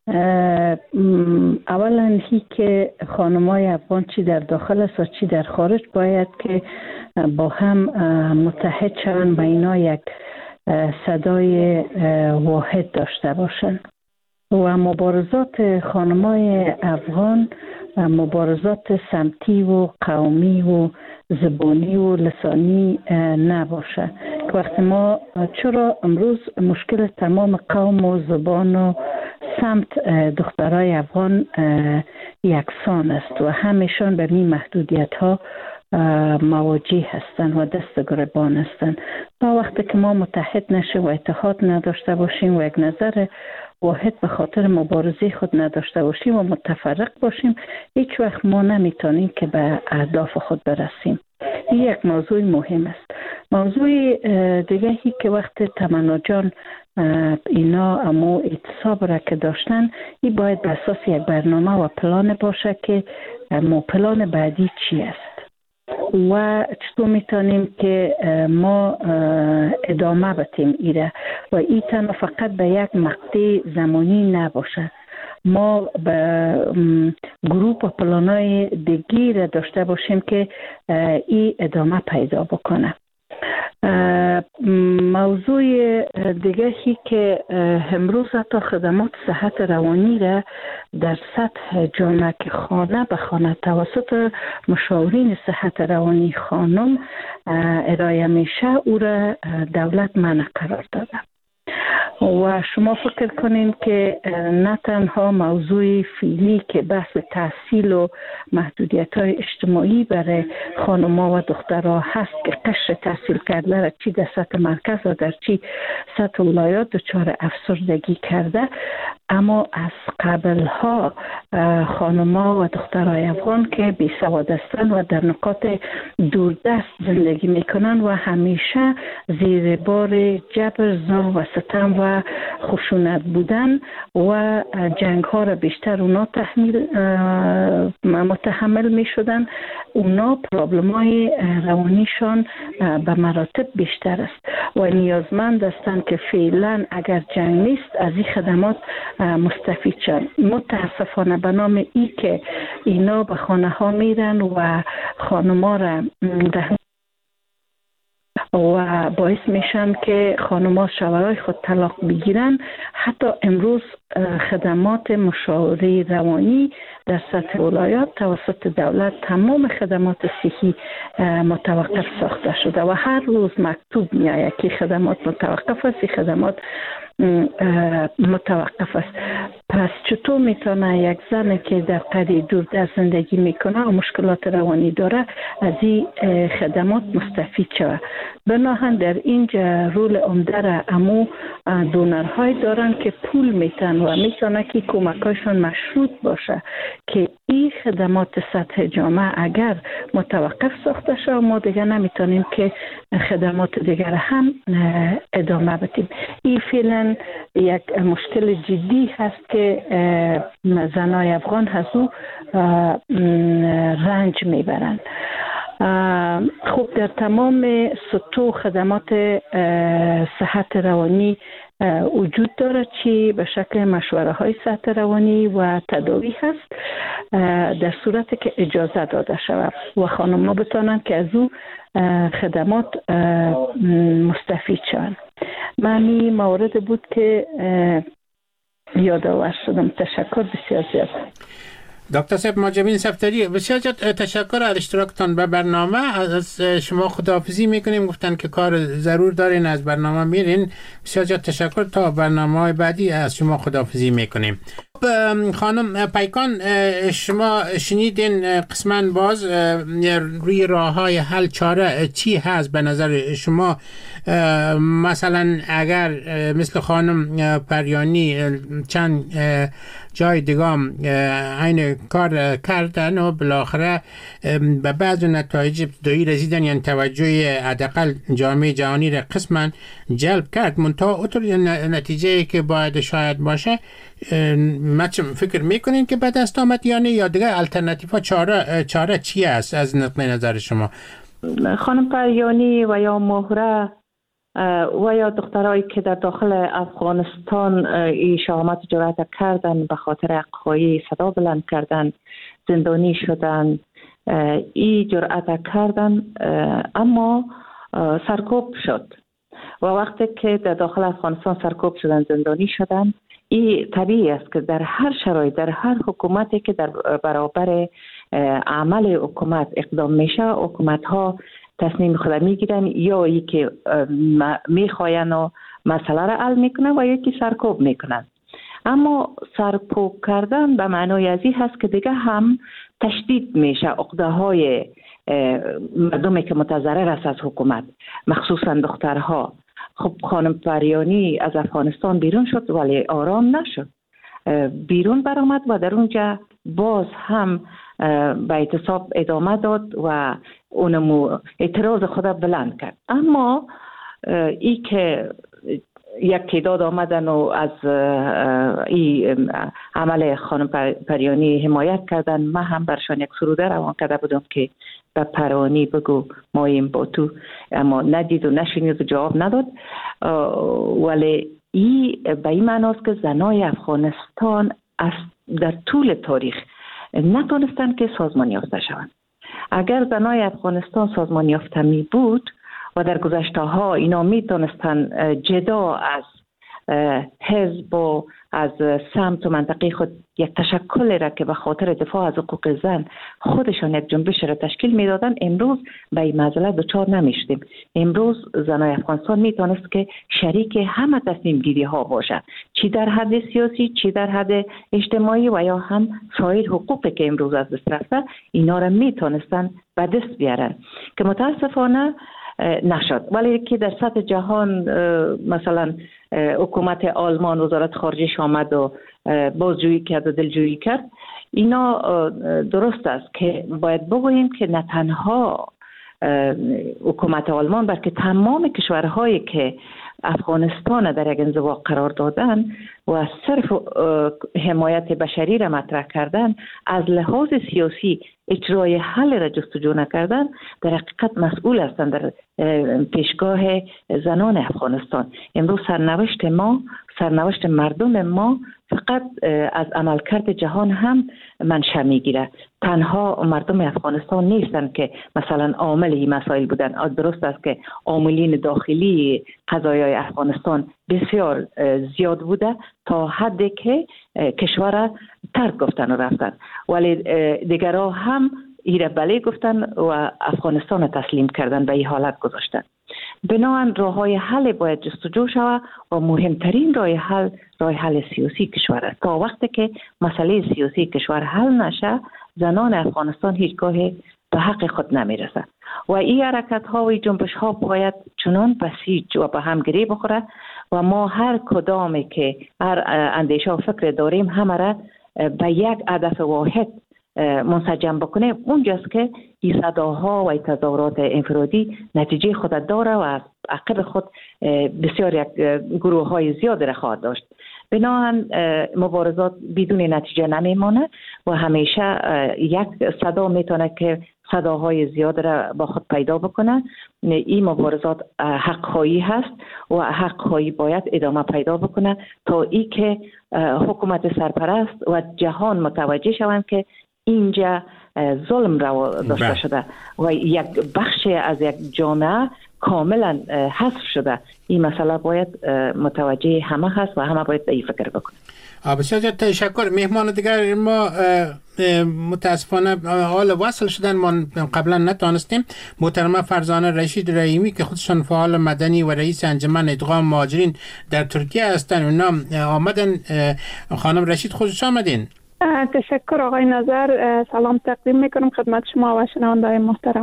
اولا هی که خانمای افغان چی در داخل است و چی در خارج باید که با هم متحد شوند و اینا یک صدای واحد داشته باشند و مبارزات خانمای افغان مبارزات سمتی و قومی و زبانی و لسانی نباشه. وقتی ما چرا امروز مشکل تمام قوم و زبان و سمت دخترای افغان یکسان است و همیشان به این محدودیت ها مواجه هستند و دست گریبان هستند. تا وقتی که ما متحد نشیم و اتحاد نداشته باشیم و یک نظر واحد به خاطر مبارزه خود نداشته باشیم و متفرق باشیم، هیچ وقت ما نمیتونیم که به اهداف خود برسیم. این یک موضوع مهم است. موضوع دیگه هی که وقت تمنا جان اینا اما اعتصاب را که داشتن، این باید به اساس یک برنامه و پلان باشه که ما پلان بعدی چی است و چطور میتونیم که ما ادامه بدیم ایره و این تنها فقط به یک مقطع زمانی نباشه. ما به گروپ و پلانای دیگی را داشته باشیم که این ادامه پیدا بکنه. موضوع دیگه هی که امروز حتی خدمات صحت روانی را در سطح جامعه که خانه به خانه توسط مشاورین صحت روانی خانم ارائه میشه، او را دولت منع قرار داده. و شما فکر کنین که نه تنها موضوع فعلی که بحث تحصیل و محدودیت های اجتماعی برای خانم‌ها و دخترها هست که قشر تحصیل کرده را چی در سطح مرکز و در چی سطح ولایات دچار افسردگی کرده، اما از قبلها خانم‌ها و دخترای افغان که بی سواد هستند و در نقاط دوردست زندگی میکنن و همیشه زیر بار جبر، ظلم و ستم و خشونت بودن و جنگ ها را بیشتر اونا متحمل می شدن. اونا پرابلم های روانیشان به مراتب بیشتر است و نیازمند هستند که فعلا اگر جنگ نیست از این خدمات مستفید شن. متاسفانه به نام ای که اینا به خانه ها میرن و خانما را و باعث میشن که خانم‌ها شوهرای خود طلاق بگیرن. حتی امروز خدمات مشاوره روانی در سطح ولایات توسط دولت تمام خدمات صحی متوقف ساخته شده و هر روز مکتوب میآید که خدمات متوقف است، خدمات متوقف است. پس چطور میتونه یک زن که در قریه دور در زندگی میکنه و مشکلات روانی داره از این خدمات مستفید شود؟ بناهن در اینجا رول عمده را امو دونرهای دارن که پول میتن و میتونه که کمکاشون مشروط باشه که این خدمات سطح جامعه اگر متوقف ساخته شد ما دیگه نمیتونیم که خدمات دیگر هم ادامه بدیم. این فعلا یک مشکل جدی هست که زنای افغان هستو رنج میبرند. خب در تمام سطوح خدمات صحت روانی وجود داره چی به شکل مشوره های صحت روانی و تداوی هست در صورتی که اجازه داده شود و خانم ها بتانند که از او خدمات مستفید شوند. معنی مورد بود که یادآور شدم. تشکر بسیار زیاد. دکتر صاحب ماجبین صفتری بسیار تشکر از اشتراکتان به برنامه. از شما خداحافظی میکنیم. گفتن که کار ضرور دارین از برنامه میرین. بسیار تشکر. تا برنامه بعدی از شما خداحافظی میکنیم. خانم پیکان شما شنیدین قسماً باز روی راه های حل چاره چی هست به نظر شما؟ مثلا اگر مثل خانم پریانی چند جای دیگام این کار کردن و بالاخره به بعض نتایج ابتدایی رسیدن، یعنی توجه حداقل جامعه جهانی را قسماً جلب کرد، منتها اونطور نتیجه که باید شاید باشه فکر میکنین که به دست آمد یا نه، یا دیگه الटरनेटिव چاره چی است از نقطه نظر شما؟ خانم پریانی و یا مهره و یا دخترایی که در داخل افغانستان ای شهامت جرأت کردن به خاطر حق‌خواهی صدا بلند کردن، زندانی شدن، ای جرأت کردن اما سرکوب شد و وقتی که در داخل افغانستان سرکوب شدن، زندانی شدن، این طبیعی است که در هر شرایط، در هر حکومتی که در برابر عمل حکومت اقدام میشه، حکومت ها تصمیم خود میگیرن یا ای که میخواین و مسئله را حل میکنن و یکی سرکوب میکنن. اما سرکوب کردن به معنای از این هست که دیگه هم تشدید میشه عقده های مردمی که متضرر است از حکومت، مخصوصا دخترها. خب خانم پریانی از افغانستان بیرون شد ولی آرام نشد، بیرون برآمد و در اونجا باز هم به اعتصاب ادامه داد و اونمو اعتراض خود بلند کرد. اما ای که یک تعداد آمدن و از این عمل خانم پریانی حمایت کردن، من هم برشان یک سروده روان کرده بودم که به پریانی بگو مایم با تو، اما ندید و نشنید و جواب نداد. ولی به این معناست که زنای افغانستان در طول تاریخ نتونستن که سازمان یافته شوند. اگر زنای افغانستان سازمان یافته می بود و در گذشته ها اینا می تونستن جدا از حزب و از سمت و منطقه خود یک تشکل را که به خاطر دفاع از حقوق زن خودشان یک جنبش را تشکیل می دادن، امروز به این معضله دچار نمی شدیم. امروز زنای افغانستان می تونست که شریک همه تصمیم گیری ها باشد، چی در حد سیاسی، چی در حد اجتماعی و یا هم سایر حقوقی که امروز از دست رفته، اینا را می تونستن به دست بیارن که متاسفانه نشد. ولی که در سطح جهان مثلا حکومت آلمان، وزارت خارجه آمد و بازجویی کرد و دلجویی کرد، اینا درست است که باید بگوییم که نه تنها حکومت آلمان بلکه تمام کشورهایی که افغانستان در یک انزوا قرار دادن و صرف حمایت بشری را مطرح کردن، از لحاظ سیاسی اجرای حل را جستجو نکردن، در حقیقت مسئول هستند در پیشگاه زنان افغانستان. امروز سرنوشت مردم ما فقط از عملکرد جهان هم منشأ میگیره. تنها مردم افغانستان نیستند که مثلا عامل این مسائل بودن. درست است که عاملین داخلی قضایای افغانستان بسیار زیاد بوده تا حدی که کشور ترک گفتن و رفتن، ولی دیگرها هم ایره بله گفتن و افغانستان تسلیم کردن، به این حالت گذاشتن. بنابراین راه‌های حل باید جستجو شود و مهمترین راه حل سیاسی کشور است. تا وقتی که مسئله سیاسی کشور حل نشه، زنان افغانستان هیچگاه به حق خود نمیرسه و این حرکت ها و این جنبش ها باید چنان بسیج و به هم گره بخوره و ما هر کدامی که هر اندیشه و فکر داریم همه را به یک هدف واحد منسجم بکنه. اونجاست که این صداها و این تظاهرات انفرادی نتیجه خود داره و از عقب خود بسیار یک گروه های زیاد را خواهد داشت. بنابراین مبارزات بدون نتیجه نمیمانه و همیشه یک صدا میتونه که صداهای زیاد را با خود پیدا بکنه. این مبارزات حق‌خواهی هست و حق‌خواهی باید ادامه پیدا بکنه تا ای که حکومت سرپرست و جهان متوجه شوند که اینجا ظلم را داشته شده و یک بخش از یک جامعه کاملا حذف شده. این مسئله باید متوجه همه هست و همه باید به این فکر بکنه. بسیار تشکر. مهمان دیگر ما متاسفانه حال وصل شدن، ما قبلا نتانستیم. محترمه فرزانه رشید رحیمی که خودشان فعال مدنی و رئیس انجمن ادغام مهاجرین در ترکیه هستند، اونا آمدن. خانم رشید خوش آمدین. تشکر آقای نظر. سلام تقدیم میکنم خدمت شما و شنونده‌های محترم.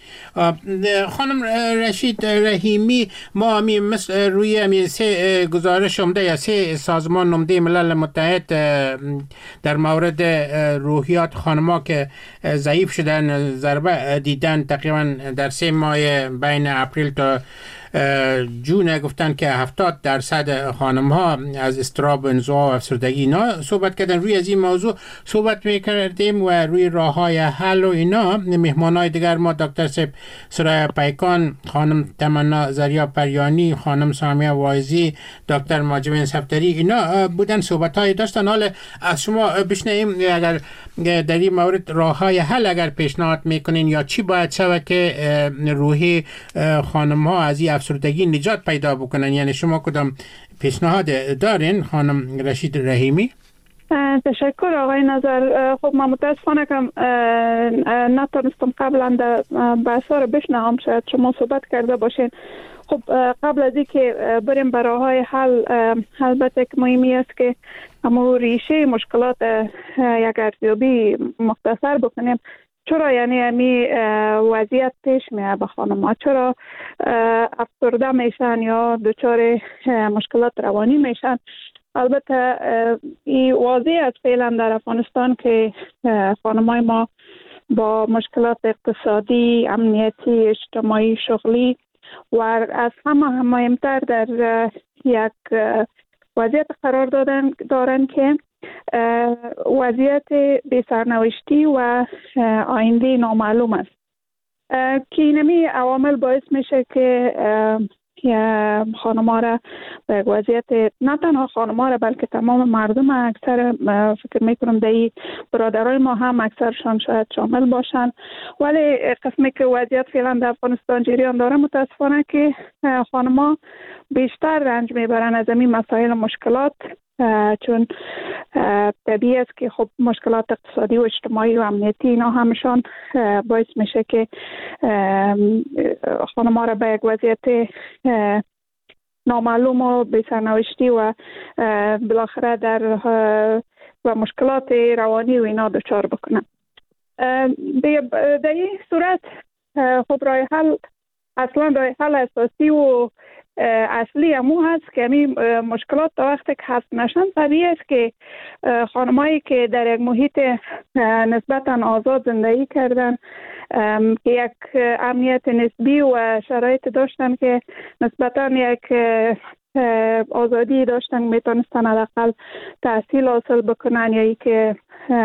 خانم رشید رحیمی، ما روی سه گزارش عمده یا سه سازمان عمده ملل متحد در مورد روحیات خانم‌ها که ضعیف شدن، ضربه دیدن تقریبا در 3 ماه بین اپریل تا جون، گفتن که 70% خانم‌ها از اضطراب و انزوا و افسردگی اینا صحبت کردن. روی از این موضوع صحبت می‌کردیم و روی راه‌های حل و اینا. مهمان‌های دیگر ما دکتر سرای پیکان، خانم تمنا زریا پریانی، خانم سامیه وایزی، دکتر ماجبین صفدری، اینا بودن، صحبت‌های داشتن. حالا از شما بشنویم اگر در این مورد راه‌های حل اگر پیشنهاد می‌کنین یا چی باید شود که روحی خانم‌ها از این افسردگی نجات پیدا بکنن. یعنی شما کدام پیشنهاد دارین خانم رشید رحیمی؟ تشکر آقای نظر. خب من متاسفانه که نتونستم قبلا در بحثا رو بشنوم، شاید شما صحبت کرده باشین. خب قبل از اینکه بریم به راه‌های حل، البته که مهمی است که همون ریشه مشکلات یک ارزیابی مختصر بکنیم. چرا یعنی امی وضعیت پیش میاد به خانم‌ها؟ چرا افسرده میشن یا دچار مشکلات روانی میشن؟ البته این واضح است فعلا در افغانستان که خانم‌های ما با مشکلات اقتصادی، امنیتی، اجتماعی، شغلی و از همه مهمتر در یک وضعیت قرار دارن که وضعیت بی‌سرنوشتی و آینده نامعلوم است که اینمی عوامل باعث میشه که خانم‌ها را به وضعیت، نه تنها خانم‌ها را بلکه تمام مردم، اکثر فکر میکنم در برادرای ما هم اکثرشان شاید شامل باشن، ولی قسمی که وضعیت فعلا در افغانستان جریان داره متاسفانه که خانم‌ها بیشتر رنج میبرن از این مسائل مشکلات، چون طبیعی است که خب مشکلات اقتصادی و اجتماعی و امنیتی اینا همشان باعث میشه که خانم‌ها را به یک وضعیت نامعلوم و بی‌سرنوشتی و بالاخره در و مشکلات روانی و اینا دچار بکنن. در این صورت خب راه حل، اصلا راه حل اساسی و اصلی امو هست که همین مشکلات تا وقتی که حل نشن، طبیعی است که خانمایی که در یک محیط نسبتا آزاد زندگی کردن، که یک امنیت نسبی و شرایط داشتن که نسبتا یک آزادی داشتن، میتونستن حداقل تحصیل حاصل بکنن یا ای که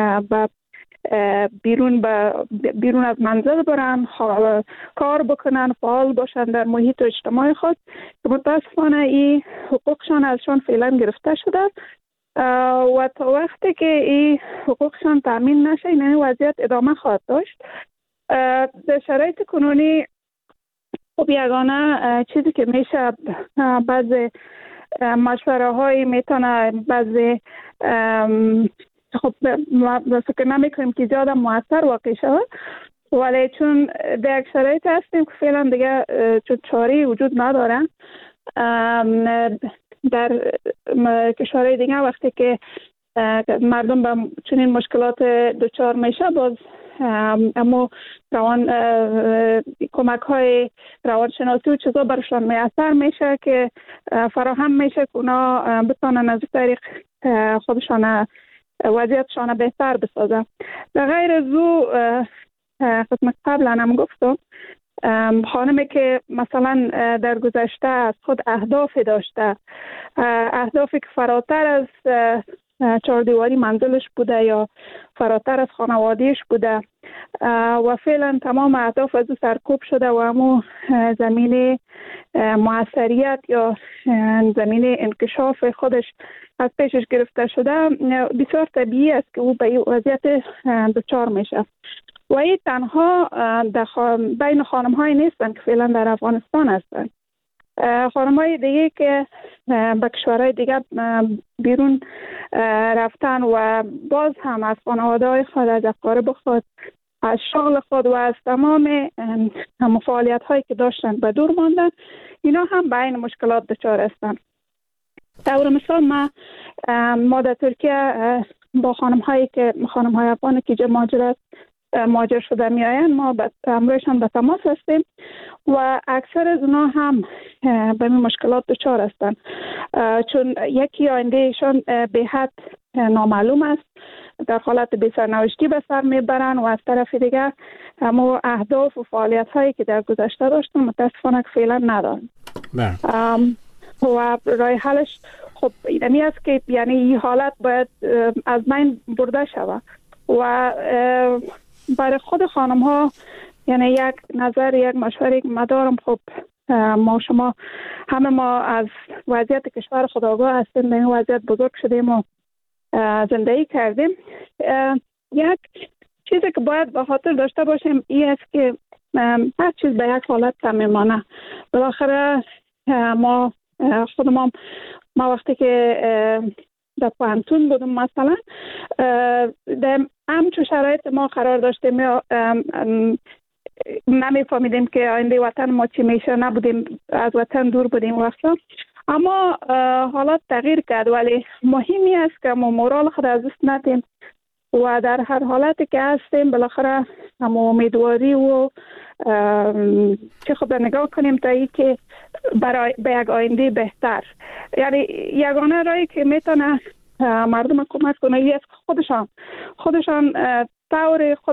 بیرون از منزل برن، کار بکنن، فعال باشن در محیط اجتماعی خود، که متاسفانه این حقوقشان ازشان فعلا گرفته شده و تا وقتی که این حقوقشان تامین نشه این وضعیت ادامه خواهد داشت. در شرایط کنونی خب یگانه چیزی که میشه، بعضی مشوره های میتونه، بعضی خب فکر نمیکنیم که زیاد مؤثر واقع شود، ولی چون در یک شرایط هستیم که فعلا دیگه چون چاره وجود ندارن. در کشورهای دیگه وقتی که مردم به چنین مشکلات دچار میشه، باز اما کمک های روانشناسی و چیزا برشان میسر میشه که فراهم میشه که اونا بتونن از طریق خودشان وضعیتشان بهتر بسازن. در غیر از او خدمت قبلا هم گفتم، خانمی که مثلا در گذشته از خود اهدافی داشته، اهدافی که فراتر از چهاردیواری منزلش بوده یا فراتر از خانوادهش بوده و فعلا تمام اهداف از او سرکوب شده و همون زمین موثریت یا زمین انکشاف خودش از پیشش گرفته شده، بسیار طبیعی است که او به این وضعیت دچار میشه. و این تنها بین خانم های نیستن که فعلا در افغانستان هستن. خانم های دیگه که به کشورهای دیگه بیرون رفتن و باز هم از خانواده های خود، از اقارب خود، از شغل خود و از تمام فعالیت هایی که داشتن به دور ماندن، اینا هم به این مشکلات دچار هستن. طور مثال ما در ترکیه با خانم های افغانی که مهاجر شده می آیند، ما همراهشان به تماس هستیم و اکثر از اونا هم به این مشکلات دچار هستند، چون یکی آیندهشان به حد نامعلوم است، در حالت بی سرنوشتی به سر میبرن و از طرف دیگر اما اهداف و فعالیت هایی که در گذشته داشتن متاسفانه که فعلا ندارن. و راه حلش خب اینمی است که یعنی این حالت باید از بین برده شود و برای خود خانم ها یعنی یک نظر، یک مشوره که مدارم، خب همه ما از وضعیت کشور خود آگاه هستیم، به این وضعیت بزرگ شدیم و زندگی کردیم. یک چیزی که باید به خاطر داشته باشیم این است که هر چیز به یک حالت میمانه. بالاخره ما وقتی که در پانتون بودم مثلا در همچون شرایط ما قرار داشتیم، نمیفهمیدیم که آینده وطن ما چی میشه، نبودیم از وطن دور بودیم وقتا، اما حالات تغییر کرد. ولی مهمی است که ما مورال خود از دست ندیم و در هر حالتی که هستیم بالاخره هم امیدواری و چه خود نگاه کنیم تا ای که برای به یک آینده بهتر. یعنی یگانه رایی که میتونه مردم کمک کنه یه خودشان طور خود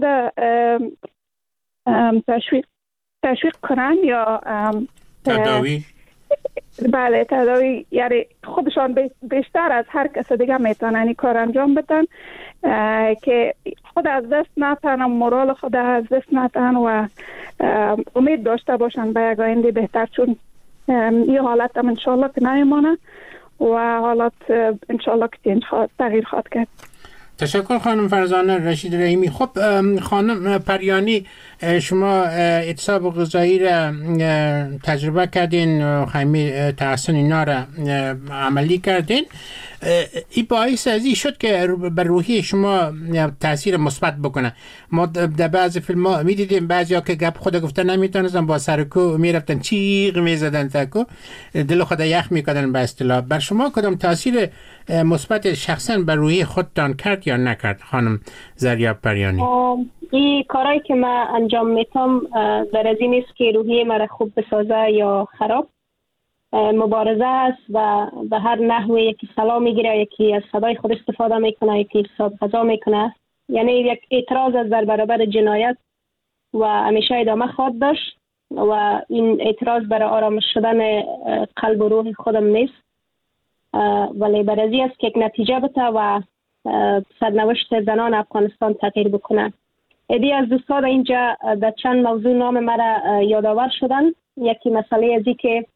تشویق کنن یا تداوی. بله تداوی، یعنی خودشان بیشتر از هر کس دیگه میتونن این کار انجام بدن که خود از دست نتن، مورال خود از دست نتن و امید داشته باشن به یک آینده بهتر، چون این حالت هم انشالله که نمیمانه و حالات انشالله که تغییر خواهد کرد. تشکر خانم فرزانه رشید رحیمی. خب خانم پریانی، شما اعتصاب غذایی را تجربه کردین، خیمه تحسن اینا را عملی کردین. این باعث از این شد که بر روحی شما تاثیر مثبت بکنه. ما در بعضی فیلم ها میدیدیم بعضی ها که گپ خود گفته نمیتونستن، با سرکو میرفتن چیغ میزدن تکو دل خود یخ میکردن به اصطلاح. بر شما کدام تاثیر مثبت شخصا بر روحی خودتان کرد یا نکرد خانم زریاب پریانی؟ این کارهایی که من انجام میتم در از این نیست که روحیه مرا خوب بسازه یا خراب. مبارزه است و به هر نحوه یکی سلام میگیره، یکی از صدای خود استفاده میکنه، یکی حساب غذا میکنه. یعنی یک اعتراض از در برابر جنایت و همیشه ادامه خواهد داشت و این اعتراض برای آرامش شدن قلب و روح خودم نیست، ولی برای است که یک نتیجه بده و سرنوشت زنان افغانستان تغییر بکنه. ایدی از دوستان اینجا در چند موضوع نام مرا یادآور شدن. یکی مسئله ازی که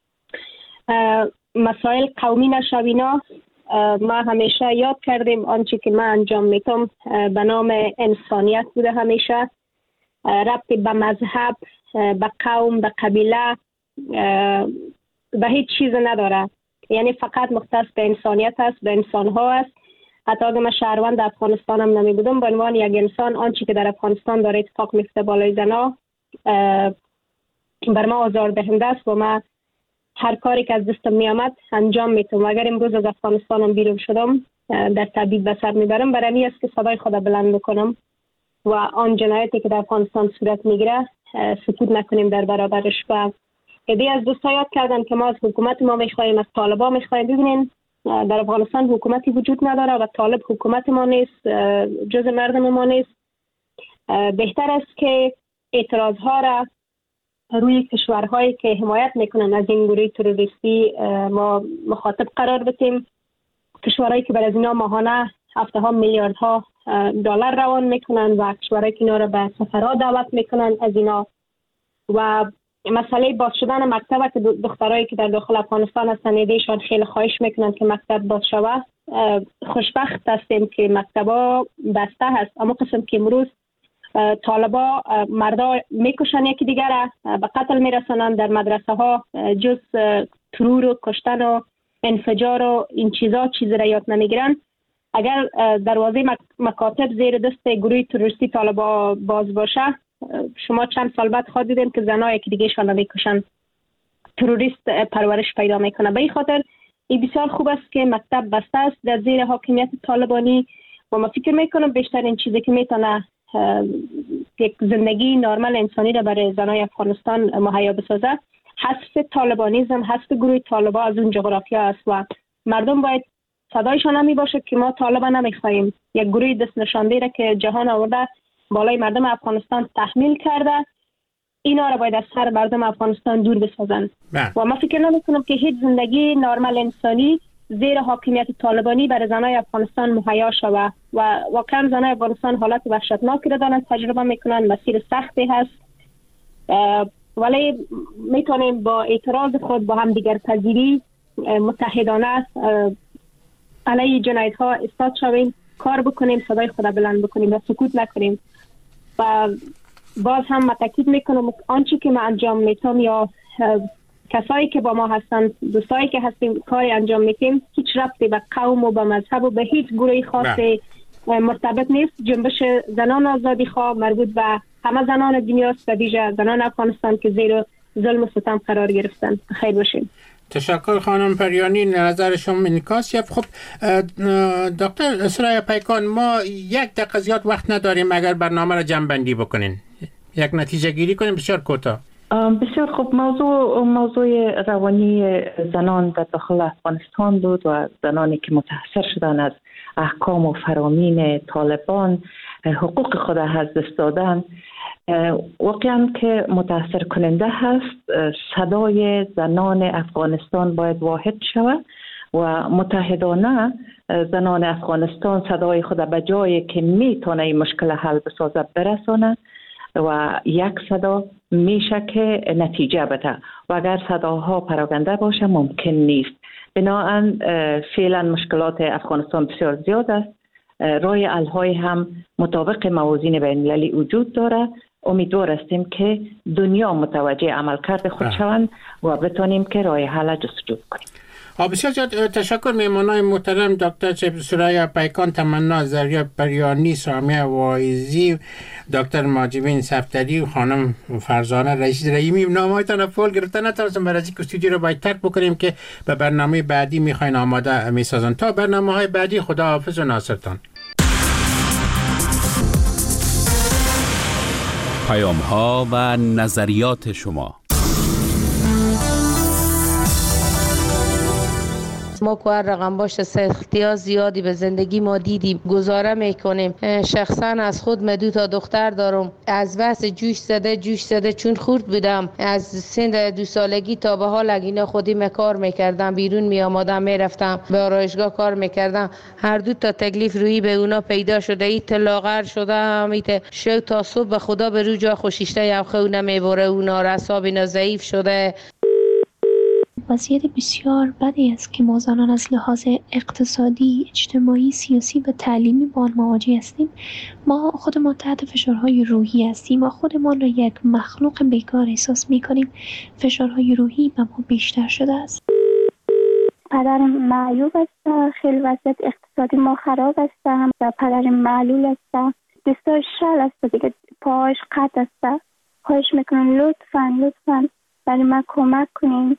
مسائل قومی نشوینا، ما همیشه یاد کردیم آنچه که من انجام میتم به نام انسانیت بوده، همیشه ربطی به مذهب، به قوم، به قبیله، به هیچ چیز نداره. یعنی فقط مختص به انسانیت است، به انسان ها است حتی اگه من شهروند افغانستانم نمی بودم، به عنوان یک انسان آنچه که در افغانستان داره اتفاق میفته بالای زنا بر ما آزاردهنده است و من هر کاری که از دستم میامد انجام میتونم. اگر امروز از افغانستانم بیرون شدم در تبعید به سر میبرم، برای این است که صدای خود بلند بکنم و آن جنایتی که در افغانستان صورت میگیره سکوت نکنیم در برابرش. و ایده از دوستا یاد کردن که ما از حکومت ما میخوایم، از طالبا میخوایم. ببینین در افغانستان حکومتی وجود نداره و طالب حکومت ما نیست، جز مردم ما نیست. بهتر است که اعتراض ها را روی کشورهایی که حمایت میکنن از این گروه تروریستی ما مخاطب قرار بدیم. کشورهایی که بر از اینا ماهانه هفته‌ها میلیاردها دلار روان میکنن و کشورهایی که اینا را به سفرها دعوت میکنن از اینا. و مسئله باز شدن مکتب که دخترایی که در داخل افغانستان هستن ایشان خیلی خواهش میکنن که مکتب باز شوه. خوشبخت هستیم که مکتبا بسته هست، اما قسم که امروز طالبا مردا میکشن یکی دیگر به قتل میرسنن در مدرسه ها، جز ترور و کشتن و انفجار و این چیزا چیزی را یاد نمیگیرن. اگر دروازه مکاتب زیر دست گروه تروریستی طالبا باز باشه، شما چند سال بعد خواهد دیدین که زنها یکی دیگه شان نمیکشن، تروریست پرورش پیدا میکنه. به این خاطر این بسیار خوب است که مکتب بسته است در زیر حاکمیت طالبانی و ما فکر میکنم بیشترین چیزی که میتونه یک زندگی نرمال انسانی را برای زنای افغانستان مهیا بسازه حذف طالبانیزم، حذف گروه طالبا از اون جغرافیا است و مردم باید صدایشان نمی باشه که ما طالبا نمیخوایم. یک گروه دست نشانده را که جهان آورده بالای مردم افغانستان تحمیل کرده، اینا را باید از سر مردم افغانستان دور بسازن. و ما فکر نمیکنم که هیچ زندگی نرمال انسانی زیر حاکمیت طالبانی برای زنای افغانستان مهیا شود و واقعا زنای افغانستان حالت وحشتناکی را دارن تجربه میکنن، مسیر سختی هست، ولی میتونیم با اعتراض خود با هم دیگر پذیری متحدانه علیه جنایت ها استاد شویم، کار بکنیم، صدای خود بلند بکنیم و سکوت نکنیم. و باز هم تاکید میکنم آنچه که ما انجام میتونم یا کسایی که با ما هستن، دوستایی که هستیم کاری انجام میتیم، هیچ ربطی به قوم و به مذهب و به هیچ گروهی خاصی مرتبط نیست. جنبش زنان آزادی خواه مربوط به همه زنان دنیاست، به ویژه زنان افغانستان که زیر ظلم و ستم قرار گرفتن. خیر باشین. تشکر خانم پریانی، نظر شما انعکاس یافت. خب دکتر سرای پیکان، ما یک دقیقه زیاد وقت نداریم، اگر برنامه را جمع بندی بکنین یک نتیجه گیری کنیم بسیار کوتاه. بسیار خوب. موضوع روانی زنان در داخل افغانستان بود و زنانی که متاثر شدن از احکام و فرامین طالبان، حقوق خود از دست دادن، واقعا که متاثر کننده هست. صدای زنان افغانستان باید واحد شود و متحدانه زنان افغانستان صدای خود به جایی که میتونه این مشکل حل بسازه برسانه و یک صدا میشه که نتیجه بده و اگر صداها پراکنده باشه ممکن نیست. بنابراین فعلا مشکلات افغانستان بسیار زیاد است. راه حل های هم مطابق موازین بین المللی وجود داره. امیدوار هستیم که دنیا متوجه عملکرد خود شوند و بتونیم که راه حل جستجو کنیم. بسیار زیاد تشکر. مهمانای محترم دکتر سرای پیکان، تمنا زریا پریانی، سامیه واعظی، دکتر ماجبین صفدری و خانم فرزانه رئیس رحیمی. نامه‌هایتان فول گرفتن، نتونستم برای اینکه استودیو رو باید ترک بکنیم که به برنامه بعدی میخواین آماده میسازن. تا برنامه‌های بعدی، خدا حافظ و ناصرتان. پیام‌ها و نظریات شما. ما که هر رقم باشه سختی‌ها زیادی به زندگی ما دیدیم، گزاره میکنیم. شخصا از خود من 2 دختر دارم. از بس جوش زده چون خورد بودم، از سن 2 سالگی تا به حال اینا خودی کار میکردم، بیرون می آمدم میرفتم به آرایشگاه کار میکردم. هر 2 تکلیف روی به اونا پیدا شده. ایت لاغر شده هم ایت شو تا صبح به خدا به رو جا خوشیشته یا خو نمیبره. اونا رساب اینا ضعیف شده. وضعیت بسیار بدی است که ما زنان از لحاظ اقتصادی، اجتماعی، سیاسی و تعلیمی با آن مواجه هستیم. ما خودمان تحت فشارهای روحی هستیم و خودمان را یک مخلوق بیکار احساس می‌کنیم. فشارهای روحی به ما بیشتر شده است. پدر معیوب است، خیلی وضعیت اقتصادی ما خراب است و پدر معلول است، دستاش شل است دیگه، پاهاش قطع است. خواهش میکنم لطفاً برای من کمک کنین.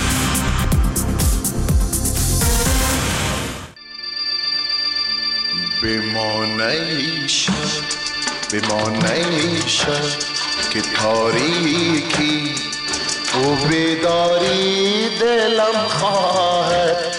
به ما نیشد که تاریکی و بیداری دلم خواهد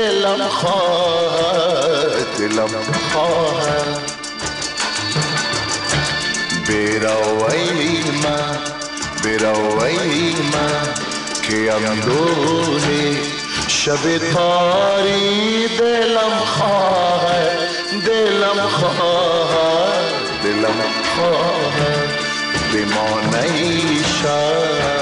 بروی من که اندوه شب تاری دلم خواهد به ما نیشد.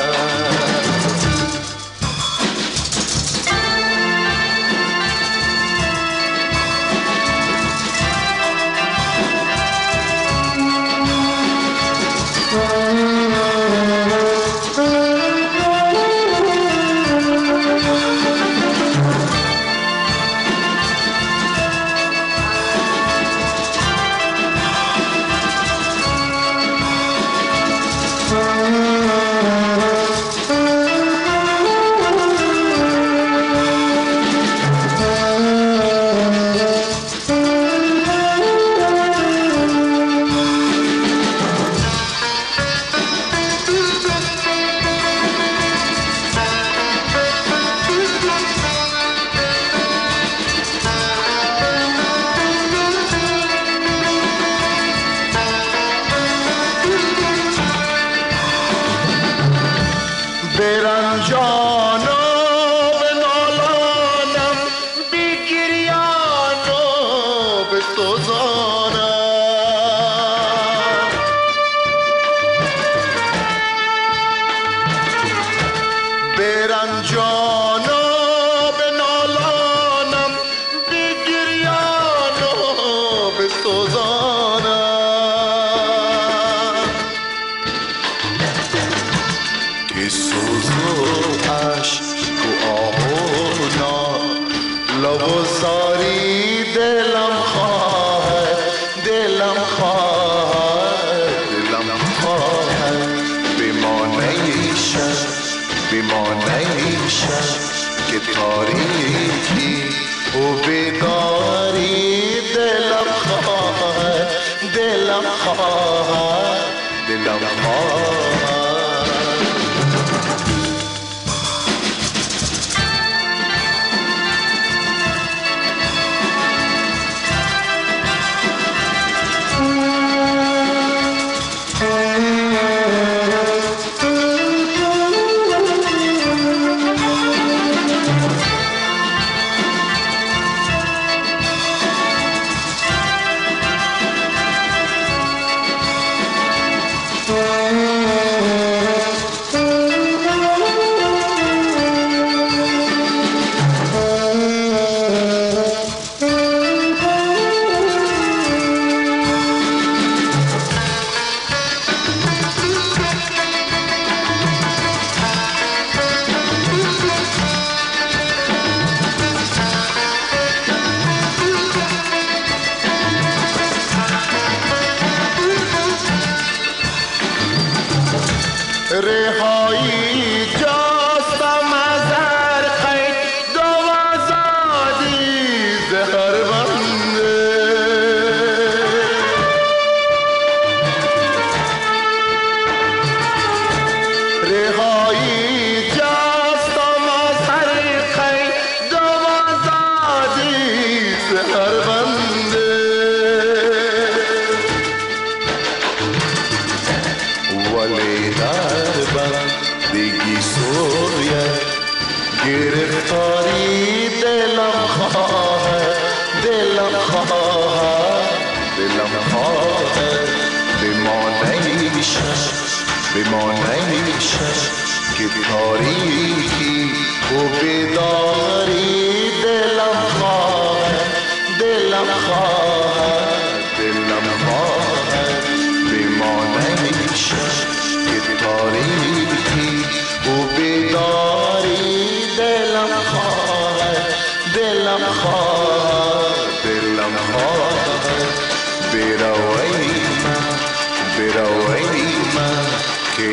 و بیداری دلم خواهد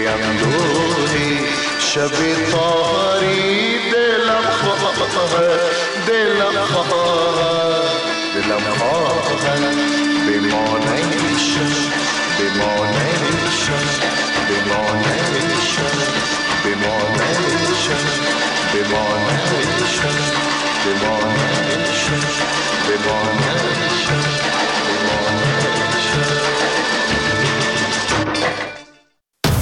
اندوه شب تاری دلم خواهد دلم خواهد بمانه شب بمانه شب